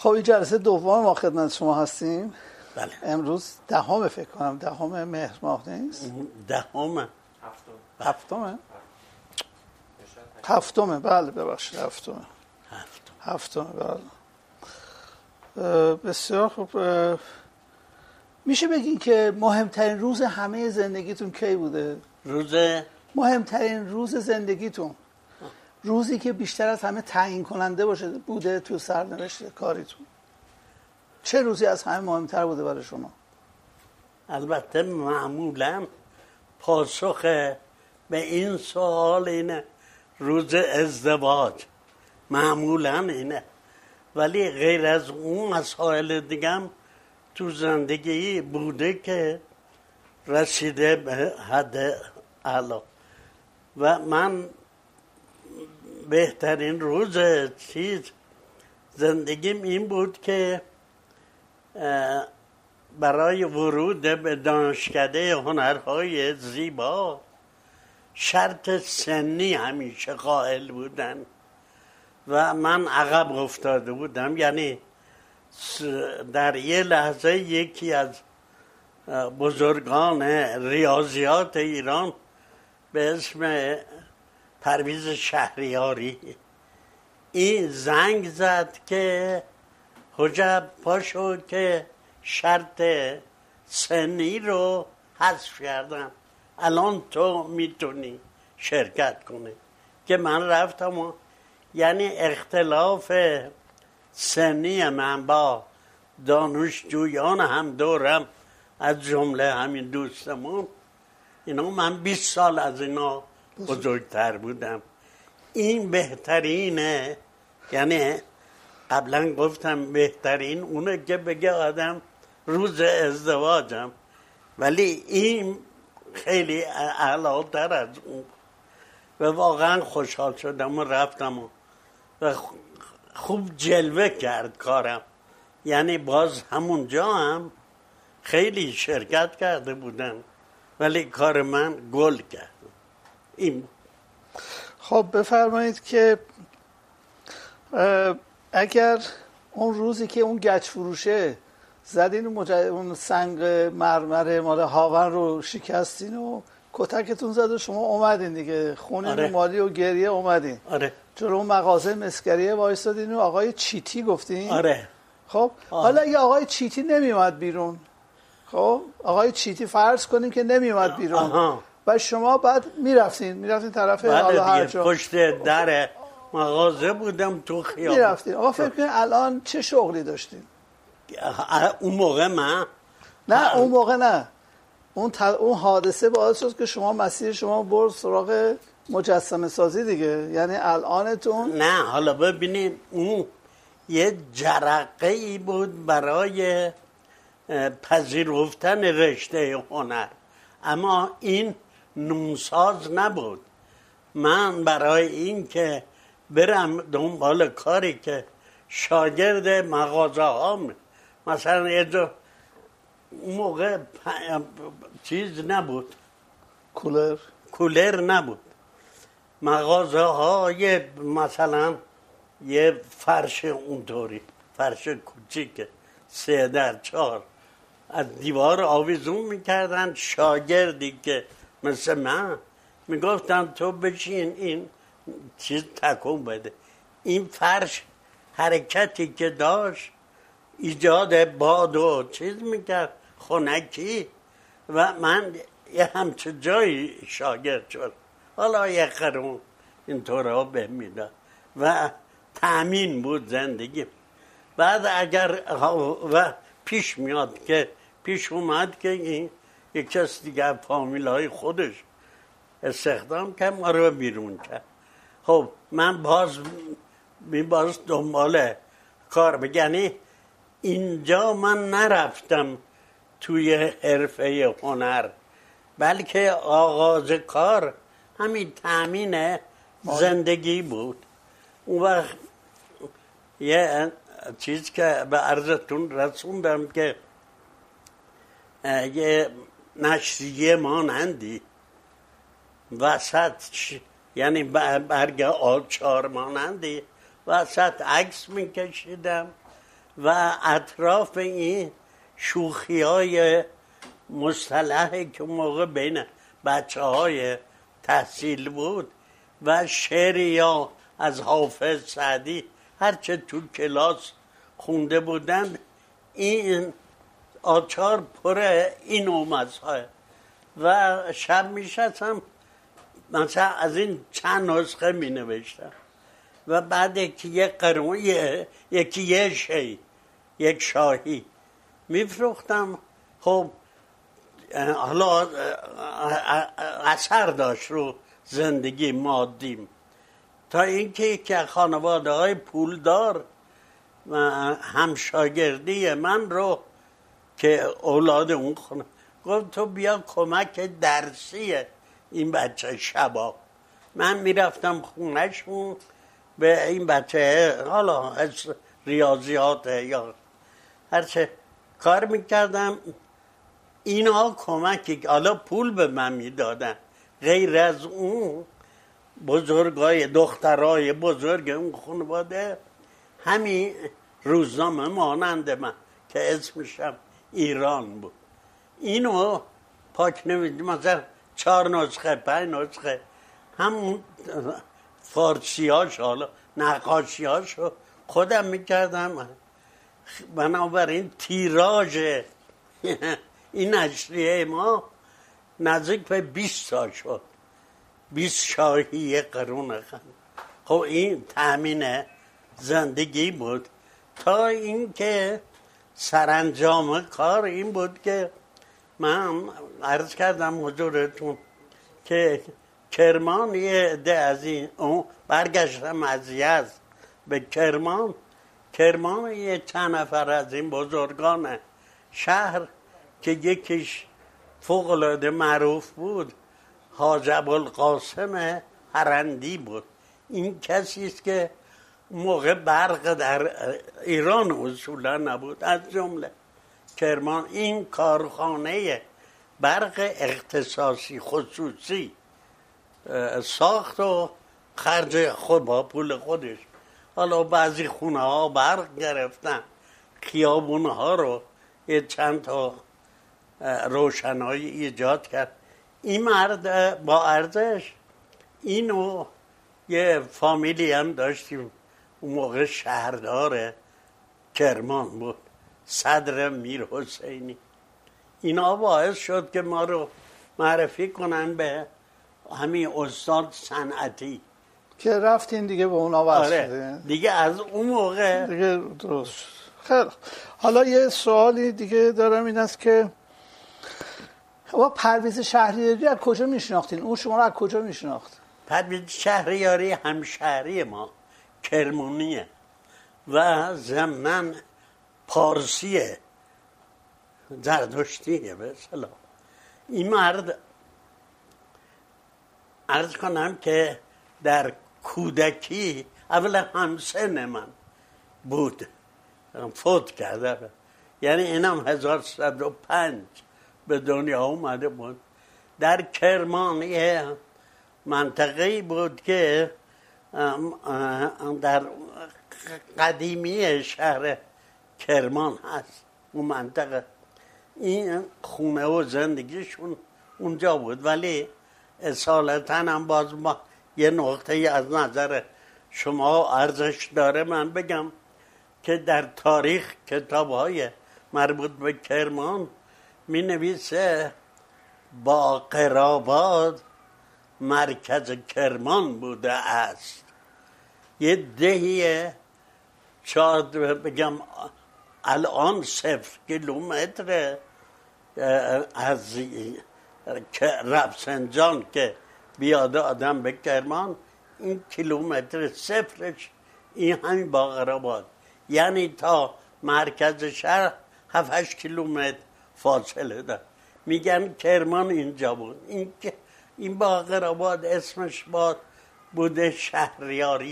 خب این جلسه دوم ما خدمت شما هستیم. بله. امروز دهم فکر کنم، دهم مهر ماه نیست؟ هفتمه. بله ببخشید هفتمه. بله. بسیار خوب. میشه بگین که مهمترین روز همه زندگیتون کی بوده؟ مهمترین روز زندگیتون، روزی که بیشتر از همه تعیین کننده بوده تو سرنوشت کاریتون، چه روزی از همه مهمتر بوده برای شما؟ البته معمولا پاسخ به این سوال اینه روز ازدواج، معمولا اینه، ولی غیر از اون مسائل دیگم تو زندگی بوده که رسیده به حد اعلی. و من بهترین روز زندگیم این بود که برای ورود به دانشکده هنرهای زیبا شرط سنی همیشه قائل بودن و من عقب افتاده بودم. یعنی در یه لحظه یکی از بزرگان ریاضیات ایران به اسم پرویز شهریاری این زنگ زد که حجب پاشو که شرط سنی رو حذف کردم، الان تو میتونی شرکت کنی. که من رفتم و یعنی اختلاف سنی من با دانشجویان هم دورم از جمله همین دوستمون، اینا من 20 سال از اینا بزرگتر بودم. این بهترینه. یعنی قبلا گفتم بهترین اونه که بگه آدم روز ازدواجم، ولی این خیلی اعلاتر از اون. و واقعا خوشحال شدم و رفتم و خوب جلوه کرد کارم. یعنی باز همونجا هم خیلی شرکت کرده بودن ولی کار من گل کرد. این خب بفرمایید که اگر اون روزی که اون گچ فروشه زدین اون سنگ مرمر مال هاون رو شکستین و کتکتون زد و شما اومدین دیگه خونه مالی و گریه اومدین. جلو اون مغازه مسکریه وایسادین و آقای چیتی گفتین. خب حالا اگه آقای چیتی نمیومد بیرون، خب آقای چیتی فرض کنیم که نمیومد بیرون و شما بعد میرفتین طرف حالا هر جا، پشت در مغازه بودم تو خیابون میرفتین. آقا فکر کنید الان چه شغلی داشتین؟ اون موقع نه اون موقع نه، اون حادثه باعث شد که شما مسیر شما برد سراغ مجسمه سازی دیگه. یعنی الانتون نه. حالا ببینید اون یه جرقه ای بود برای پذیرفتن رشته هنر، اما این نونساز نبود. من برای این که برم دنبال کاری که شاگرد مغازه ها مثلا یه جا اون موقع چیز نبود، کولر نبود، مغازه ها مثلا یه فرش اونطوری، فرش کوچیک 3x4 از دیوار آویزون میکردن. شاگردی که مثل من میگفتن تو بشین این چیز تکون بده. این فرش حرکتی که داشت ایجاد باد و چیز میکرد خنکی و من یه همچه جایی شاگرد شد. حالا یه قرون اینطور ها به میداد و تأمین بود زندگی. بعد اگر و پیش اومد که این یک کس دیگر فامیل های خودش استخدام که ما رو بیرون کرد. خب من باز دنبال کار بگنی اینجا من نرفتم توی حرفه هنر، بلکه آغاز کار همین تأمین زندگی بود. اون وقت یه چیز که به عرضتون رسوندم که یه نشریه مانندی وسط، یعنی برگ آچار مانندی وسط عکس میکشیدم و اطراف این شوخی های مصطلحی که موقع بین بچه های تحصیل بود و شعر یا از حافظ سعدی هرچه تو کلاس خونده بودن، این آچار پر این مسائل و شب میشستم مثلا از این چند نسخه می نوشتم و بعد یک قرون یکی یک شاهی میفروختم. خب حالا اثر داشت رو زندگی مادیم، تا اینکه که خانواده های پولدار و همشاگردی من رو که اولاد اون خونه گفت تو بیا کمک درسی این بچه شبا. من میرفتم خونهشون به این بچه حالا ریاضیات یا هرچه کار میکردم. اینا کمکی حالا پول به من میدادن، غیر از اون بزرگای دخترای بزرگ اون خانواده همین روزنامه مانند من که اسمشم ایران بود، اینو پاک نویدیم مثلا 4 نسخه 5 نسخه همون فارسیاش حالا نقاشیاشو خودم میکردم. بنابراین تیراژ این نشریه ما نزدیک به 20 تا شد، 20 شاهی یک قرون خند. خب این تأمین زندگی بود تا اینکه سرانجام کار این بود که من عرض کردم حضورتون که کرمان یه عده از این برگشتم از یزد به کرمان یه چند نفر از این بزرگان شهر که یکیش فوق‌العاده معروف بود حاج ابوالقاسم هرندی بود. این کسی است که موقع برق در ایران اصولا نبود، از جمله کرمان این کارخانه برق اختصاصی خصوصی ساخت و خرج خود با پول خودش. حالا بعضی خونه ها برق گرفتن، خیابون ها رو یه چند تا روشنایی ایجاد کرد. این مرد با ارزش اینو یه فامیلی هم داشتیم اون موقع شهردار کرمان بود، صدر میر حسینی. اینا باعث شد که ما رو معرفی کنن به همین استاد صنعتی که رفتین دیگه به اونا وصل. آره دیگه از اون موقع دیگه درست. خیلی حالا یه سوالی دیگه دارم، این است که با پرویز شهریاری از کجا میشناختین؟ اون شما رو از کجا میشناخت؟ پرویز شهریاری همشهری ما کرمونیه و ضمناً پارسیه، زردشتیه به اصطلاح. این مرد عرض کنم که در کودکی اولا همسن من بود، فوت کرده، یعنی اینم 1105 به دنیا اومده بود. در کرمان یه منطقه‌ای بود که در قدیمی شهر کرمان هست اون منطقه. این خونه و زندگیشون اونجا بود، ولی اصالتا هم باز ما یه نقطه از نظر شما ارزش داره من بگم که در تاریخ کتاب‌های مربوط به کرمان می نویسه باقرآباد مرکز کرمان بوده است. یه دهیه شاید بگم الان 0 کیلومتر از رفسنجان که بیاد آدم به کرمان، این کیلومتر صفرش این همین باقرآباد، یعنی تا مرکز شهر 7-8 کیلومتر فاصله داره. میگن کرمان اینجا بود. این باقرآباد اسمش بوده شهریار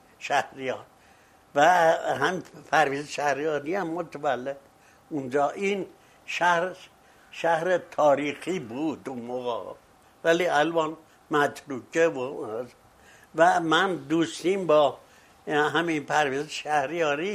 و هم پرویز شهریاری هم متولد اونجا. این شهر تاریخی بود اون موقع، ولی الان متروکه و من دوستیم با همین پرویز شهریاری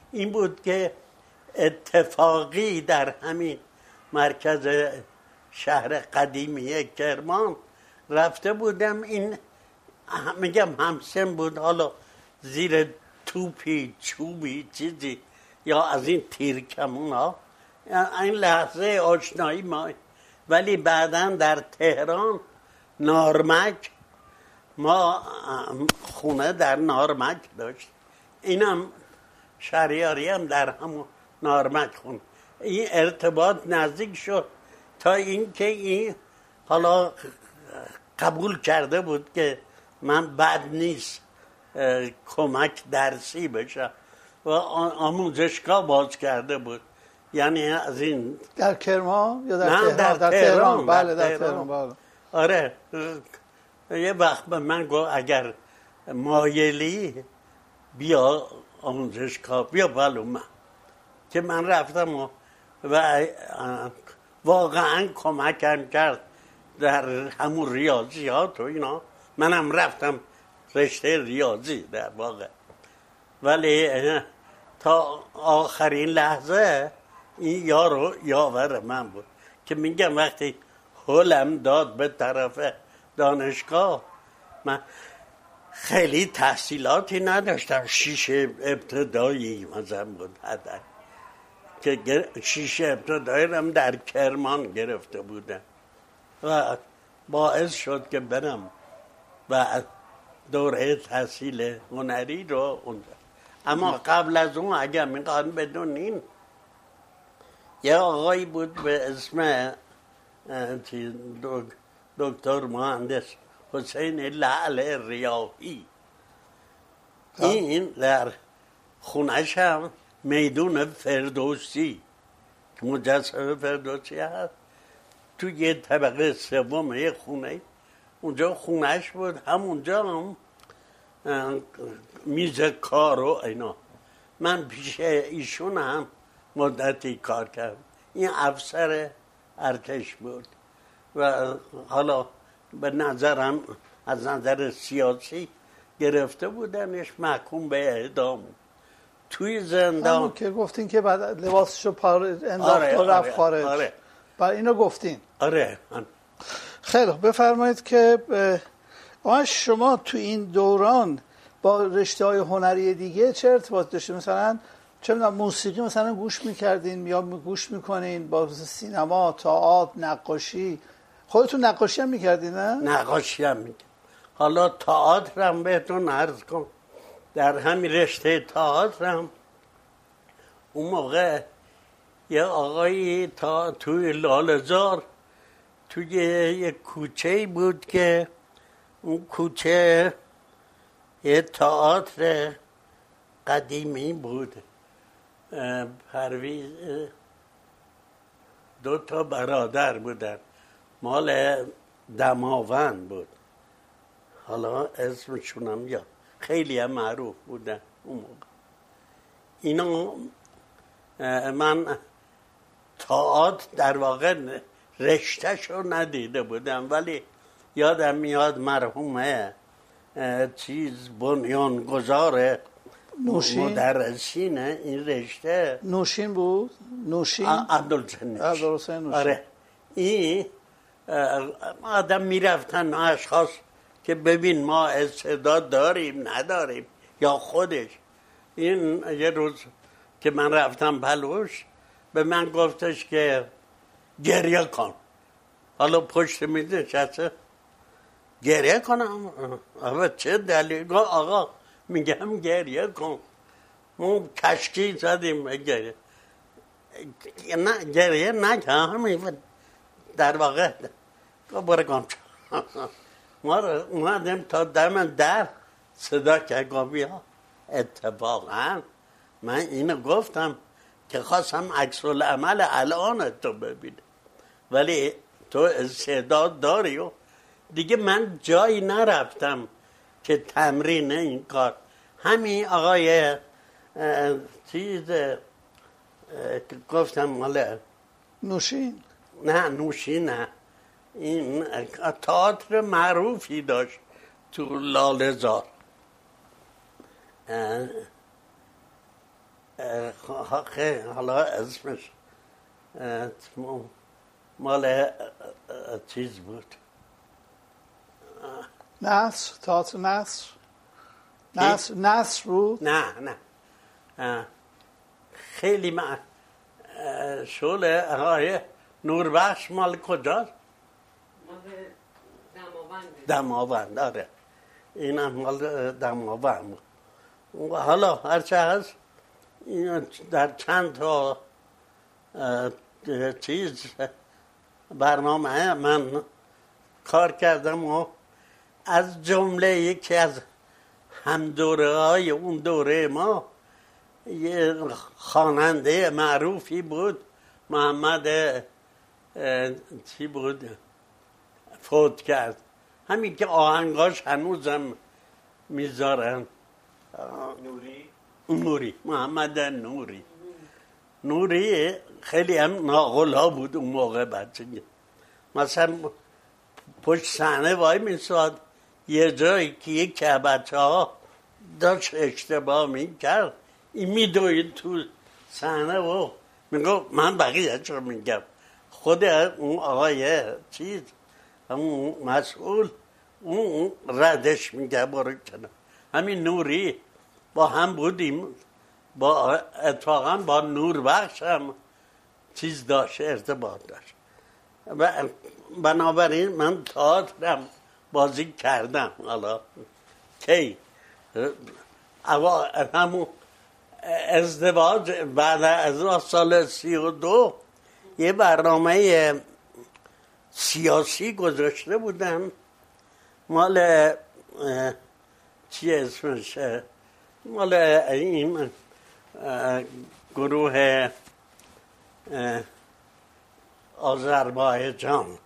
این بود که اتفاقی در همین مرکز شهر قدیمی کرمان رفته بودم. این میگم همسن بود، حالا زیر توپی چوبی چیزی یا از این تیرکمون ها، این لحظه آشنایی ما. ولی بعدا در تهران نارمک، ما خونه در نارمک داشت، اینم شهریاری هم در همون نارمک خونه. این ارتباط نزدیک شد تا اینکه این حالا قبول کرده بود که من بد نیست کمک درسی بشم و آموزشگاه باز کرده بود. یعنی از این در کرمان یا در تهران؟ در تهران. بله در تهران. بله. آره یه وقت به من گفت اگر مایلی بیا آموزشگاه بیا بالومه، که من رفتم و واقعا کمکم کرد در همون ریاضیات و اینا. منم رفتم رشته ریاضی در واقع، ولی تا آخرین لحظه این یاور من بود که میگم وقتی حلم داد به طرف دانشگاه، من خیلی تحصیلاتی نداشتم، 6 ابتدایی مثلا بود حداقل، که 6 ابتدایی هم در کرمان گرفته بودم و باعث شد که برم و دوره تحصیل هنری رو اونجا. اما قبل از اون اگر میخوان بدونین، یه آقایی بود به اسم دکتر مهندس حسین لعل ریاحی. این در خونش هم میدون فردوسی که مجسمه فردوسی هست، تو یه طبقه سوم یه خونه، اونجا خونش بود، همونجا هم میز کار و اینا. من پیش ایشون هم مدتی کار کردم. این افسر ارتش بود و حالا به نظرم از نظر سیاسی گرفته بودنش، محکوم به اعدام توی زندان. همون که گفتین که بعد لباسشو انداخت و رفت خارج. آره. برای اینو گفتین. آره. خیلی بفرمایید که شما تو این دوران با رشته‌های هنری دیگه چه ارتباط داشتید؟ مثلا چه می‌دونم موسیقی مثلا گوش می‌کردین یا گوش می‌کنین؟ با سینما، تئاتر، نقاشی؟ خودتون نقاشی هم می‌کردین نه؟ نقاشی هم می‌کردم. حالا تئاتر هم بهتون عرض کنم، در همین رشته تئاتر هم اون موقع یه آقایی توی لاله‌زار توی یه کوچه‌ای بود که اون کوچه یه تئاتر قدیمی بود. پرویز 2 برادر بودن، مال دماوند بود، حالا اسمشونم یا خیلی هم معروف بودن اون موقع. اینا من تئاتر در واقع رشته‌شو ندیده بودم، ولی یادم میاد مرحومه بنیانگذار مدرسین این رشته نوشین بود؟ نوشین؟ عبدالحسین نوشین. آره. این آدم میرفتن اشخاص که ببین ما استعداد داریم نداریم یا خودش. این یه روز که من رفتم پلوش به من گفتش که گریه کن. حالا پشت میز نشسته، گریه کنم؟ آقا چه دلیل؟ آقا میگم گریه کن. ما کشکی زدیم گریه. نه گریه نکنم، در واقع برو گم ما اومدیم تا دم در صدا که بیا. اتفاقا من اینو گفتم که خواستم عکس العمل الان تو ببینم، ولی تو استعداد داری و دیگه من جایی نرفتم که تمرین این کار. همین آقای گفتم مال نوشین؟ نه نوشین نه، این تئاتر معروفی داشت تو لاله‌زار، حالا اسمش مال چیز بود، نصر، تئاتر نصر بود. نه خیلی شغل آقای نوربخش مال کجاست؟ دماوند. آره اینم مال دماوند. حالا هرچه هست در چند تا چیز برنامه من کار کردم و از جمله یکی از همدوره های اون دوره ما یه خواننده معروفی بود، محمد چی بود فوت کرد، همین که آهنگاش هنوزم میذارن، نوری، محمد نوری خیلی هم ناغلا بود اون موقع بچگی. مثلا پشت صحنه وای میساد یه جایی که یکی از بچه ها داشت اشتباه میکرد، این میدوید تو صحنه و میگو من بقیه چرا میگم، خود اون آقای چیز اون مسئول اون ردش میگه برو کنه. همین نوری با هم بودیم، با اتفاقا با نوربخش هم چیز داشت، ارتباط داشت و بنابراین من تئاترم بازی کردم. حالا کی همون ازدواج بعد از سال 32 یه برنامه سیاسی گذاشته بودن مال چی اسمش، مال این گروه آذربایجان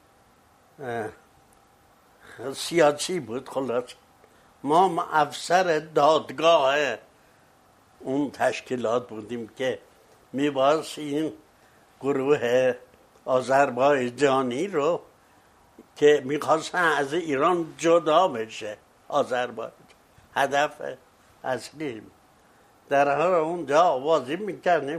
سیاسی بود. خلاص ما افسر دادگاه اون تشکیلات بودیم که میباس این گروه آذربایجانی رو که میخواستن از ایران جدا بشه آذربایجان، هدف اصلی در حال اونجا آوازی میکردیم.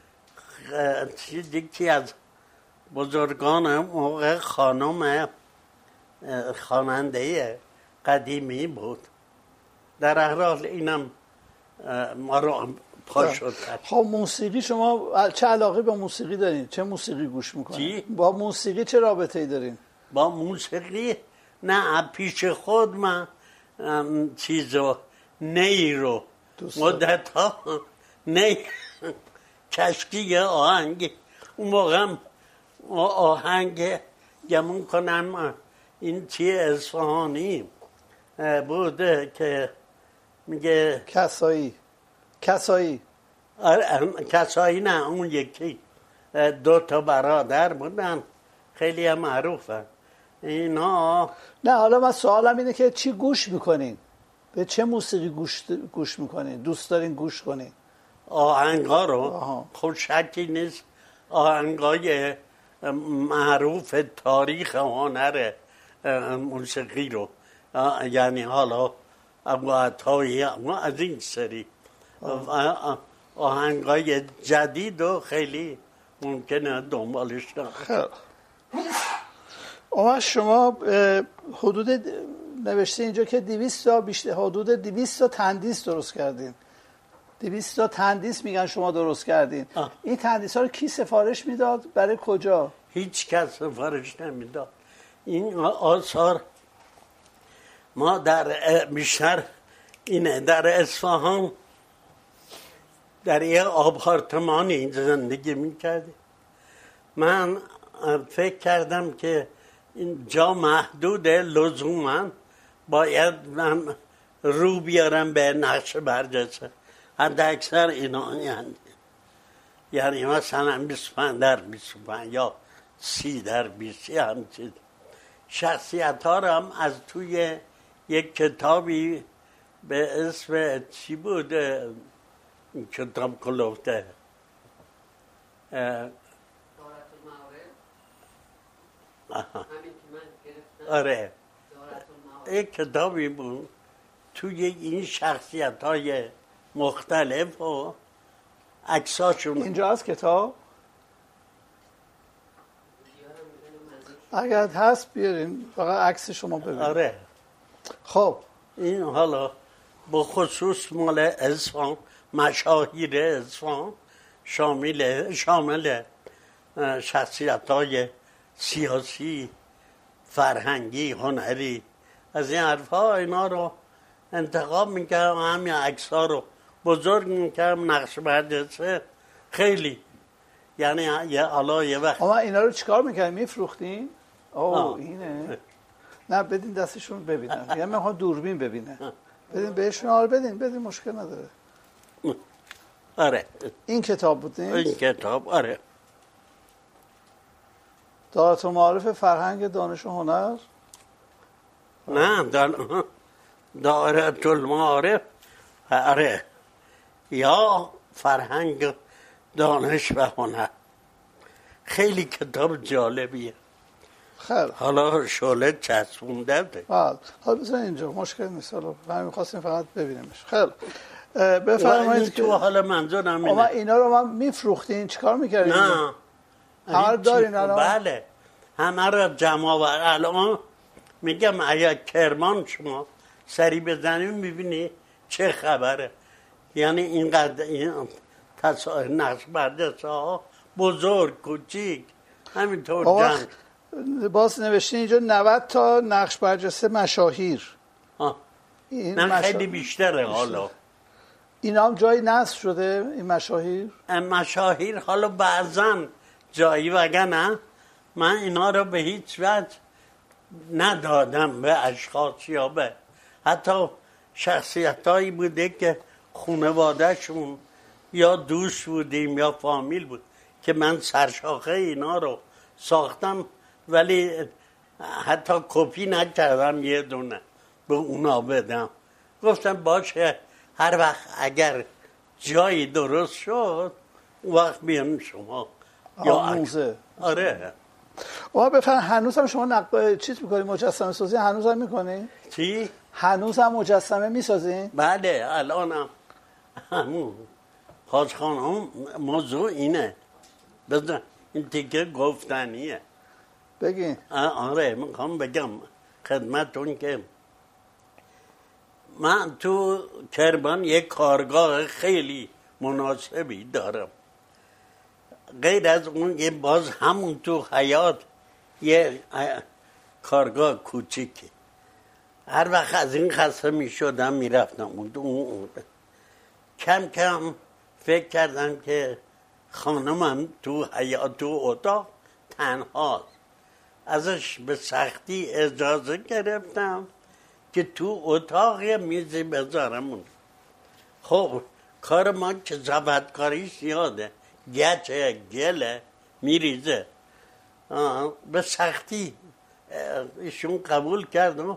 یکی از بزرگان موقع خانم خواننده قدیمی بود، در هر حال اینم ما رو پا شد. خب موسیقی، شما چه علاقه به موسیقی دارین؟ چه موسیقی گوش میکنین؟ با موسیقی چه رابطه‌ای دارین؟ با موسیقی نه، پیش خود من چیزو نی رو مدت ها نی کشکی آهنگ، اون موقع آهنگ گمون کنم این چی اصفهانی بوده که میگه کسایی کسایی نه، اون یکی 2 برادر بودن خیلی هم معروفن اینا. نه حالا من سوالم اینه که چی گوش میکنین؟ به چه موسیقی گوش میکنین؟ دوست دارین گوش کنین؟ آهنگا رو خود شکی نیست، آهنگای معروف تاریخ هنر موسیقی رو، یعنی حالا ابو عطایی از این سری، آهنگای جدید و خیلی ممکنه دنبالش دارم. اما شما حدود نوشته اینجا که 200 تا بیشتر، حدود 200 تا تندیس درست کردین. 200 تا تندیس میگن شما درست کردین. این تندیس ها رو کی سفارش میداد؟ برای کجا؟ هیچ کس سفارش نمیداد. این آثار ما در بیشتر اینه، در اصفهان در یه آپارتمانی زندگی میکردیم. من فکر کردم که این جا محدوده، لزوما باید من رو بیارم به نقش برجسته. حد اکثر اینا یعنی مثلا 25 در 25 یا 30 در 20 همچین شخصیت ها رو هم از توی یک کتابی به اسم چی بود این کتاب کلوفته، آره یک کتابی بود توی این شخصیت های مختلف و عکساشون اینجا هست کتاب؟ اگر هست بیارین فقط عکس شما ببینید. آره خب این حالا به خصوص مال اصفهان، مشاهیر اصفهان، شامل شخصیت‌های سیاسی، فرهنگی، هنری، از این حرف‌ها اینا رو انتخاب میکردم، همین عکس‌ها رو بزرگ میکردم، نقش برداشته خیلی، یعنی حالا یه وقت. اما اینا رو چیکار میکردین؟ میفروختین؟ اینه. نه بدین دستشون ببینن، یعنی من میخوام دوربین ببینه. بدین بهشون. آره بدین مشکل نداره. آره این کتاب بود نیست؟ این کتاب آره. دایره المعارف فرهنگ دانش و هنر. نه دایره المعارف آره، یا فرهنگ دانش و هنر. خیلی کتاب جالبیه. خیلی حالا شعله چسبونده ده. حالا بذار اینجا مشکل نیست. حالا من می‌خواستم فقط ببینمش. خیلی بفرمایید که تو حالا منظورم اینه. اینه. اینا رو ما میفروختین چیکار می‌کردین؟ نه همه دارین الان؟ بله همه رو جمع آور. الان میگم اگر کرمان شما سری بزنیم میبینی چه خبره. یعنی اینقدر این نقش برداشت ها بزرگ کوچیک همینطور جمع. باز نوشتین اینجا 90 تا نقش برجسته مشاهیر. نه خیلی بیشتره حالا. اینا هم جایی نصب شده این مشاهیر؟ مشاهیر حالا بعضن جایی وگرنه من اینا رو به هیچ وجه ندادم به اشخاص یا به حتی شخصیت هایی بوده که خانواده‌شون یا دوست بودیم یا فامیل بود که من سرشاخه اینا رو ساختم، ولی حتی کپی نکردم یه دونه به اونا بدم. گفتم باشه هر وقت اگر جایی درست شد اون وقت بیان شما یا آموزه. آره بفرم هنوز هم شما چیز میکنی؟ مجسمه سازی هنوز هم میکنی؟ چی؟ هنوز هم مجسمه میسازی؟ بله الان هم همون حاج خانم موضوع اینه. بذار این تیکه گفتنیه. بگین. آره میخوام بگم خدمتون که من تو کرمان یک کارگاه خیلی مناسبی دارم. غیر از اون یه باز همون تو حیات یه کارگاه کوچیکی. هر وقت از این خسته می شدم می رفتم اون کم کم فکر کردم که خانمم تو حیات تو اتاق تنهاست. ازش به سختی اجازه گرفتم که تو اتاق یه میزی بذارم اون. خب کار ما که زبطکاریش یاده گچه گله میریزه. به سختی ایشون قبول کرد و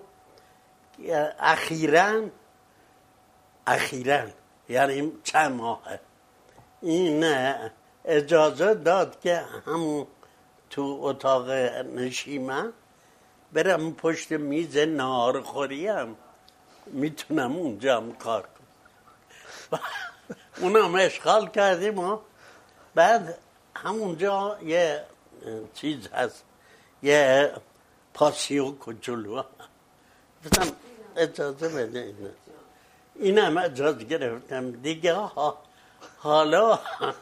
اخیراً یعنی چند ماه این اجازه داد که همون تو اتاق نشیمن برم پشت میز ناهارخوری هم میتونم اونجا هم کار کنم. اونم اشغال کردیم و بعد همونجا یه چیز هست، یه پاسیو کوچولو. گفتم اجازه بده اینم اجازه گرفتم دیگه. حالا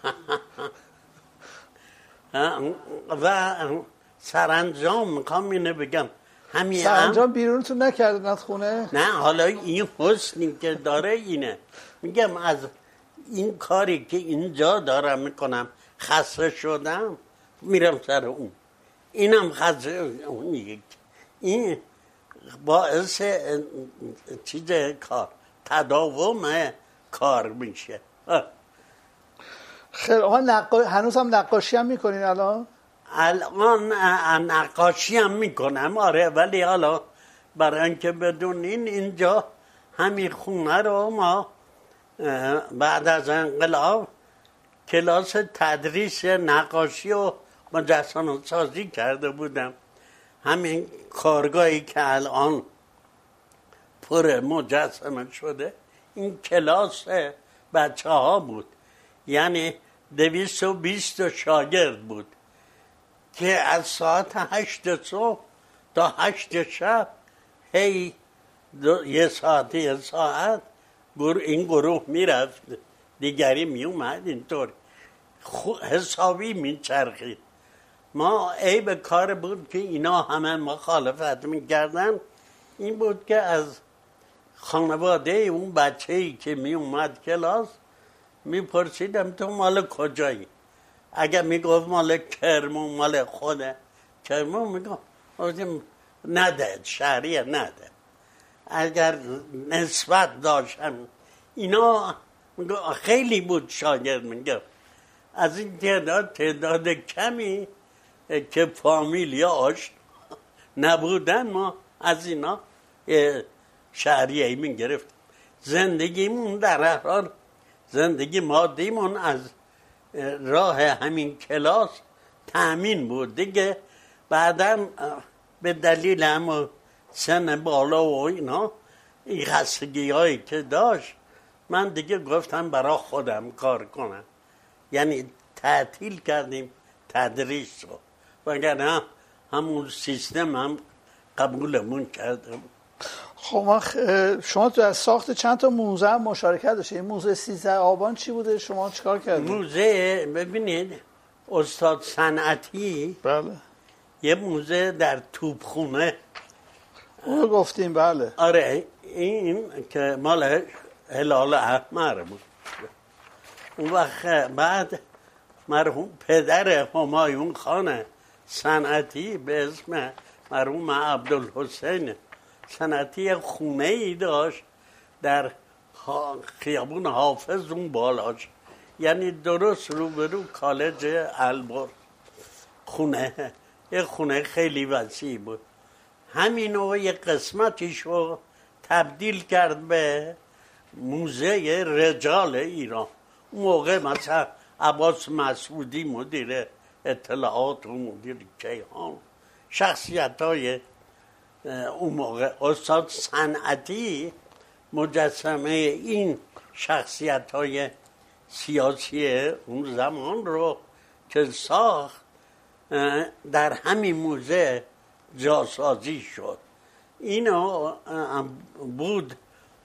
و سرانجام میخوام اینه بگم همین سرانجام بیرونتون نکردن از خونه؟ نه حالا این حسنی که داره اینه میگم از این کاری که اینجا دارم میکنم خسته شدم میرم سر اون، اینم خسته اون یک. این باعث چیز کار تداوم کار میشه. خیلی هنوز هم نقاشی هم میکنین الان؟ الان نقاشی هم میکنم آره، ولی حالا برای اینکه بدونین اینجا همین خونه رو ما بعد از انقلاب کلاس تدریس نقاشی و مجسمه سازی کرده بودم. همین کارگاهی که الان پر مجسمه شده این کلاس بچه ها بود یعنی 220 شاگرد بود که از ساعت 8 صبح تا 8 شب هی یه ساعت این گروه میرفت دیگری میومد، اینطور حسابی میچرخید. ما عیب کار بود که اینا همه مخالفت میکردن این بود که از خانواده اون بچه‌ای که میومد کلاس میپرسیدم تو مال کجایی؟ اگر میگفت مال کرمون، مال خود کرمون، میگفت نده، شهریه نده. اگر نسبت داشتم اینا خیلی بود شاگرد، میگم از این تعداد کمی که فامیل یا آشنا نبودن ما از اینا شهریه میگرفت. زندگیمون در حال زندگی مادیمون از راه همین کلاس تأمین بود دیگه. بعدم به دلیل هم سن بالا و اینا این خستگی هایی که داشت من دیگه گفتم برای خودم کار کنم، یعنی تعطیل کردیم تدریس رو، وگرنه همون سیستم هم قبولمون کردم. خب شما تو از ساخت چند تا موزه هم مشارکت داشتید. این موزه 13 آبان چی بوده؟ شما چیکار کردید؟ موزه ببینید استاد صنعتی بله یه موزه در توپخونه اونو گفتیم. بله آره این که مال هلال احمر بود. اون وقت بعد مرحوم پدر همایون خان صنعتی به اسم مرحوم عبدالحسین صنعتی خونه ای داشت در خیابون حافظ اون بالاش، یعنی درست روبرو کالج البر خونه، یه خونه خیلی وسیع بود. همینو یه قسمتیشو تبدیل کرد به موزه رجال ایران. اون موقع مثلا عباس مسعودی مدیر اطلاعات و مدیر کیهان، شخصیت های اون موقع، استاد صنعتی مجسمه این شخصیت های سیاسی اون زمان رو که ساخت در همین موزه جاسازی شد. اینو بود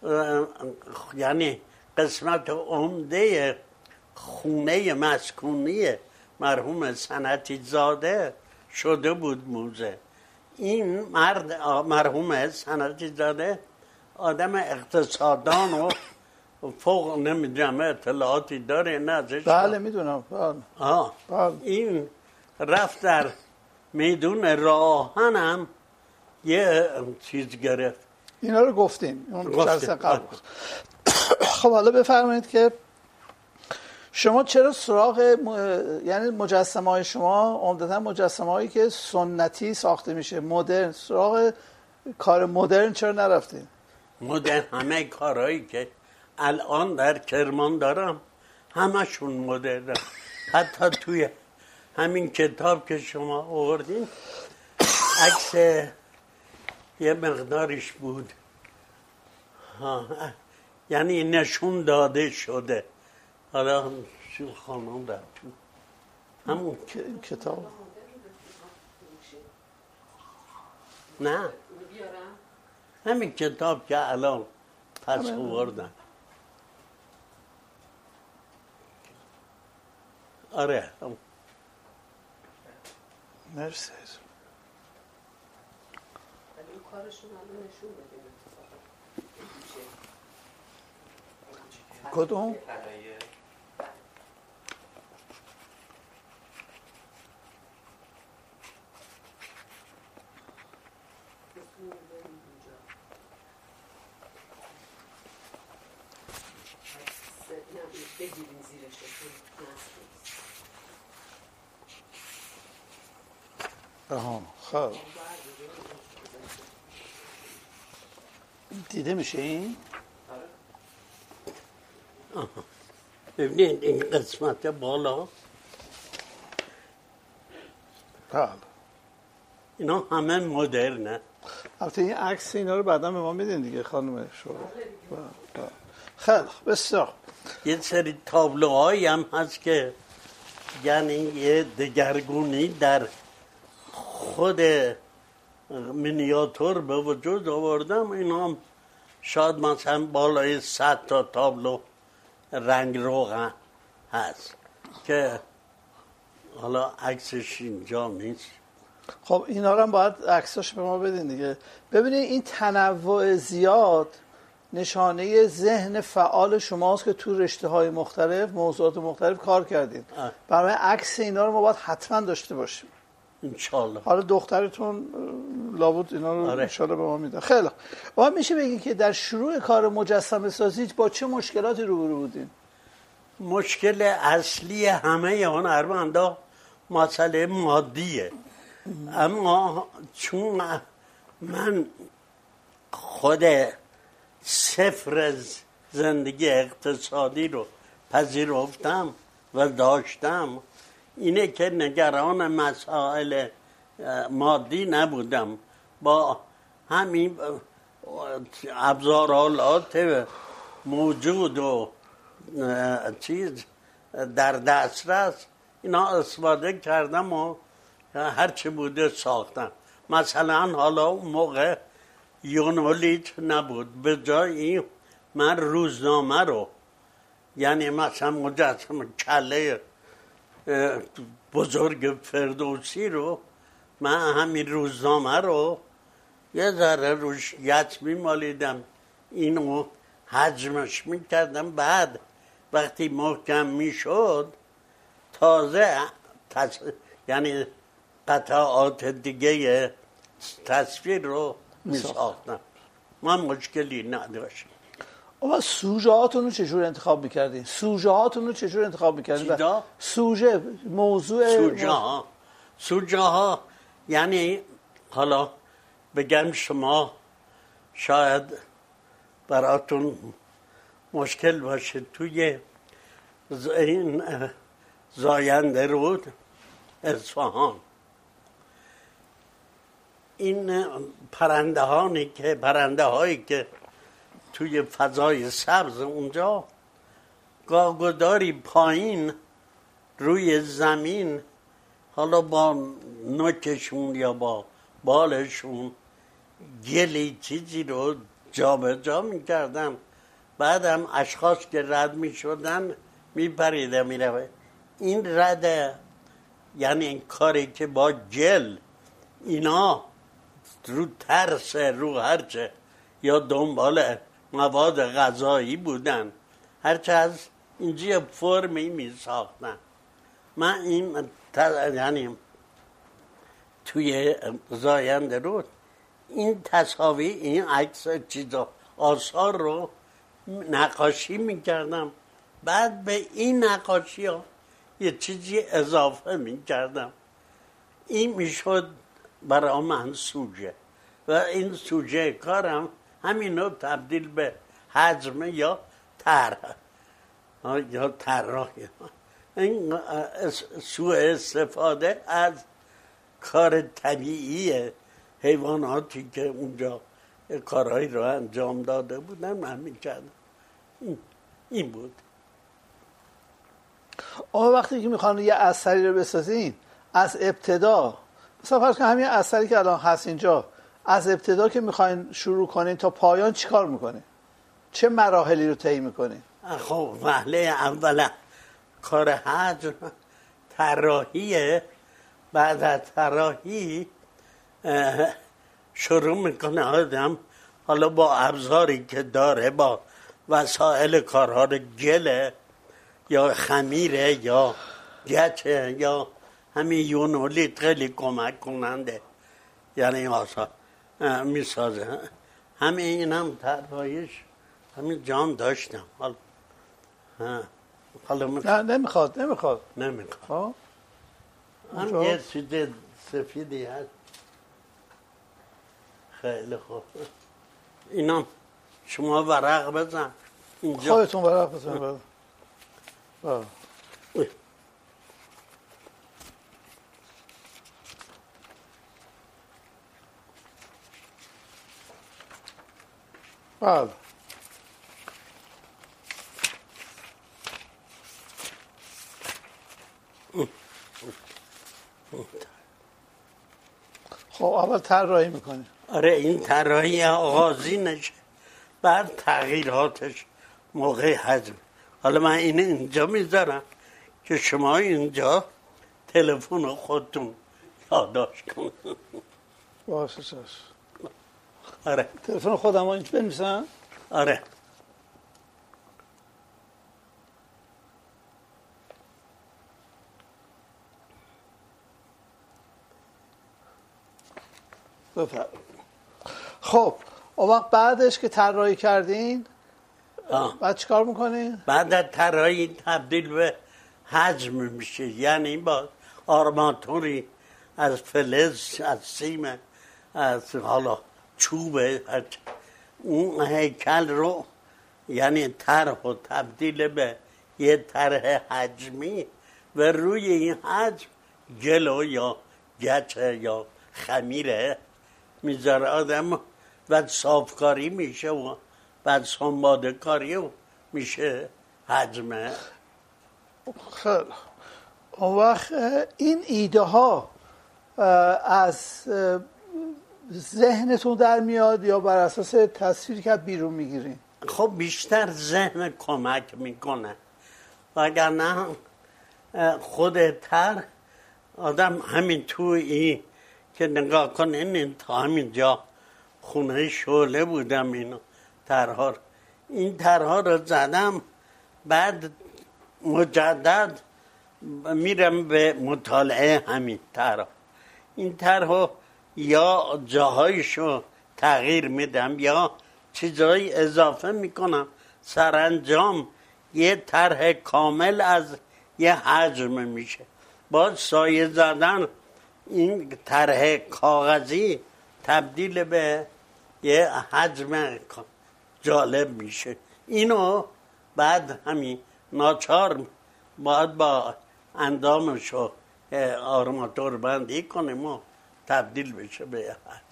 یعنی قسمت عمده خونه مسکونی مرحوم صنعتی زاده شده بود موزه. این مرحوم صنعتی زاده آدم اقتصاددان و فوق نمیدونم اطلاعاتی داره نه ازش؟ بله میدونم. بله. این رفت در میدون راهن هم یه چیز گرفت. اینا رو گفتیم اون جلسه قبل. خب حالا بفرمایید که شما چرا سراغ یعنی مجسمه های شما عمدتا مجسمه هایی که سنتی ساخته میشه، مدرن، سراغ کار مدرن چرا نرفتین؟ مدرن همه کارهایی که الان در کرمان دارم همشون مدرن. حتی توی همین کتاب که شما آوردین عکس یه مقدارش بود، یعنی نشون داده شده. حالا شو خانم در همون کتاب نه همین کتاب که الان پس آوردن. آره مرسی. کدوم؟ خب دیده میشه این؟ ببینید این قسمت بالا بله اینا همه مدرنه. البته این عکس اینا رو بعدا به ما میدین دیگه خانم شورا. خیلی بسیار. یه سری تابلوهایی هم هست که یعنی یه دگرگونی در خود مینیاتور به وجود آوردم. اینا هم شاید مثلا بالای 100 تا تابلو رنگ روغن هست که حالا عکسش اینجا نیست. خب اینا رو هم باید عکساش به ما بدین دیگه. ببینید این تنوع زیاد نشانه ذهن فعال شماست که تو رشته‌های مختلف موضوعات مختلف کار کردین. برای عکس اینا رو ما باید حتما داشته باشیم انشالله. حالا دخترتون لابد اینا رو انشالله به ما میده. خیلی خوب. میشه بگین که در شروع کار مجسمه سازی با چه مشکلاتی روبرو بودین؟ مشکل اصلی همه هنرمندا مسئله مادیه. اما چون من خود صفر زندگی اقتصادی رو پذیرفتم و داشتم، اینه که نگران مسائل مادی نبودم. با همین ابزارالات موجود و چیز در دسترس اینا استفاده کردم و هرچی بوده ساختم. مثلا حالا اون موقع یونولیت نبود، به جای این من روزنامه رو، یعنی مثلا مجسمه کله بزرگ فردوسی رو، من همین روزنامه رو یه ذره روش گچ میمالیدم، اینو حجمش میکردم، بعد وقتی محکم میشد تازه یعنی قطعات دیگه تصویر رو میساختم. من مشکلی نداشتم. اما سوژه هاتون رو چجور انتخاب میکردین؟ سوژه موضوع سوژه ها یعنی حالا بگم شما شاید براتون مشکل باشه. توی این زاینده رود اصفهان این پرنده هایی که توی فضای سبز اونجا گاهگداری پایین روی زمین حالا با نوکشون یا با بالشون گلی چیزی رو جابجا میکردن، بعدم اشخاص که رد میشدن میپریدن میره. این رد یعنی این کاری که با گل اینا رو ترس رو هرچه یا دنبال مواد غذایی بودن، هرچه از اینجا فرمی می ساختن. من این یعنی توی زاینده رود این تصاویر، این عکس چیزا آثار رو نقاشی می کردم، بعد به این نقاشی ها یه چیزی اضافه می کردم. این می شد برای من سوژه و این سوژه کارم همین رو تبدیل به حجم یا طرح یا طراحی. این سوء استفاده از کار طبیعی حیواناتی که اونجا کارهایی رو انجام داده بودن من میکردم. این بود. وقتی که میخوان یه اثری رو بسازین از ابتدا، مثلا فرض کن همین اثری که الان هست اینجا، از ابتدا که میخواین شروع کنین تا پایان چی کار میکنین؟ چه مراحلی رو طی میکنین؟ خب مرحله اول کار حجم طراحیه. بعد از طراحی شروع میکنه آدم حالا با ابزاری که داره، با وسایل کارها، گله یا خمیره یا گچه یا همین یونولیت خیلی کمک کننده، یعنی آسا میسازه. همین این هم طراحیش همین جان داشتم. حالا نه نمیخواد هم یه چیز سفیدی هست. خیلی خوب. اینا شما ورق بزن اینجا. خودتون ورق بزن. بله. خب اول طراحی میکنی. آره این طراحی آغازینش، بعد تغییراتش موقع حجم. حالا من اینجا میذارم که شما اینجا تلفن خودتون یادداشت کنید. باشه چشم. آره تلفن خودم رو اینجا بنویسم. آره خب اون وقت بعدش که طراحی کردین بعد چیکار میکنین؟ بعد از طراحی تبدیل به حجم میشه، یعنی با آرماتوری از فلز، از سیم، از حالا چوب، اون هیکل رو یعنی طرح و تبدیل به یه طرح حجمی و روی این حجم جلو یا گچ یا خمیره میذاره آدم و صافکاری میشه و بعد سنباده کاری میشه حجمه. خیلی اون وقت این ایده ها از ذهنتون در میاد یا بر اساس تصویری که بیرون میگیرین؟ خب بیشتر ذهن کمک میکنه، وگرنه خود طرح آدم همین توی این که نگاه کنین، این تا همینجا خونه شعله بودم این طرح‌ها رو زدم، بعد مجدد میرم به مطالعه همین طرح. این طرح یا جاهایشو تغییر میدم یا چیزایی اضافه میکنم، سرانجام یه طرح کامل از یه حجم میشه. با سایه زدن این طرح کاغذی تبدیل به یه حجم جالب میشه. اینو بعد همین ناچار باید با اندامشو آرماتور بندی کنیم و تبدیل بشه به حجم.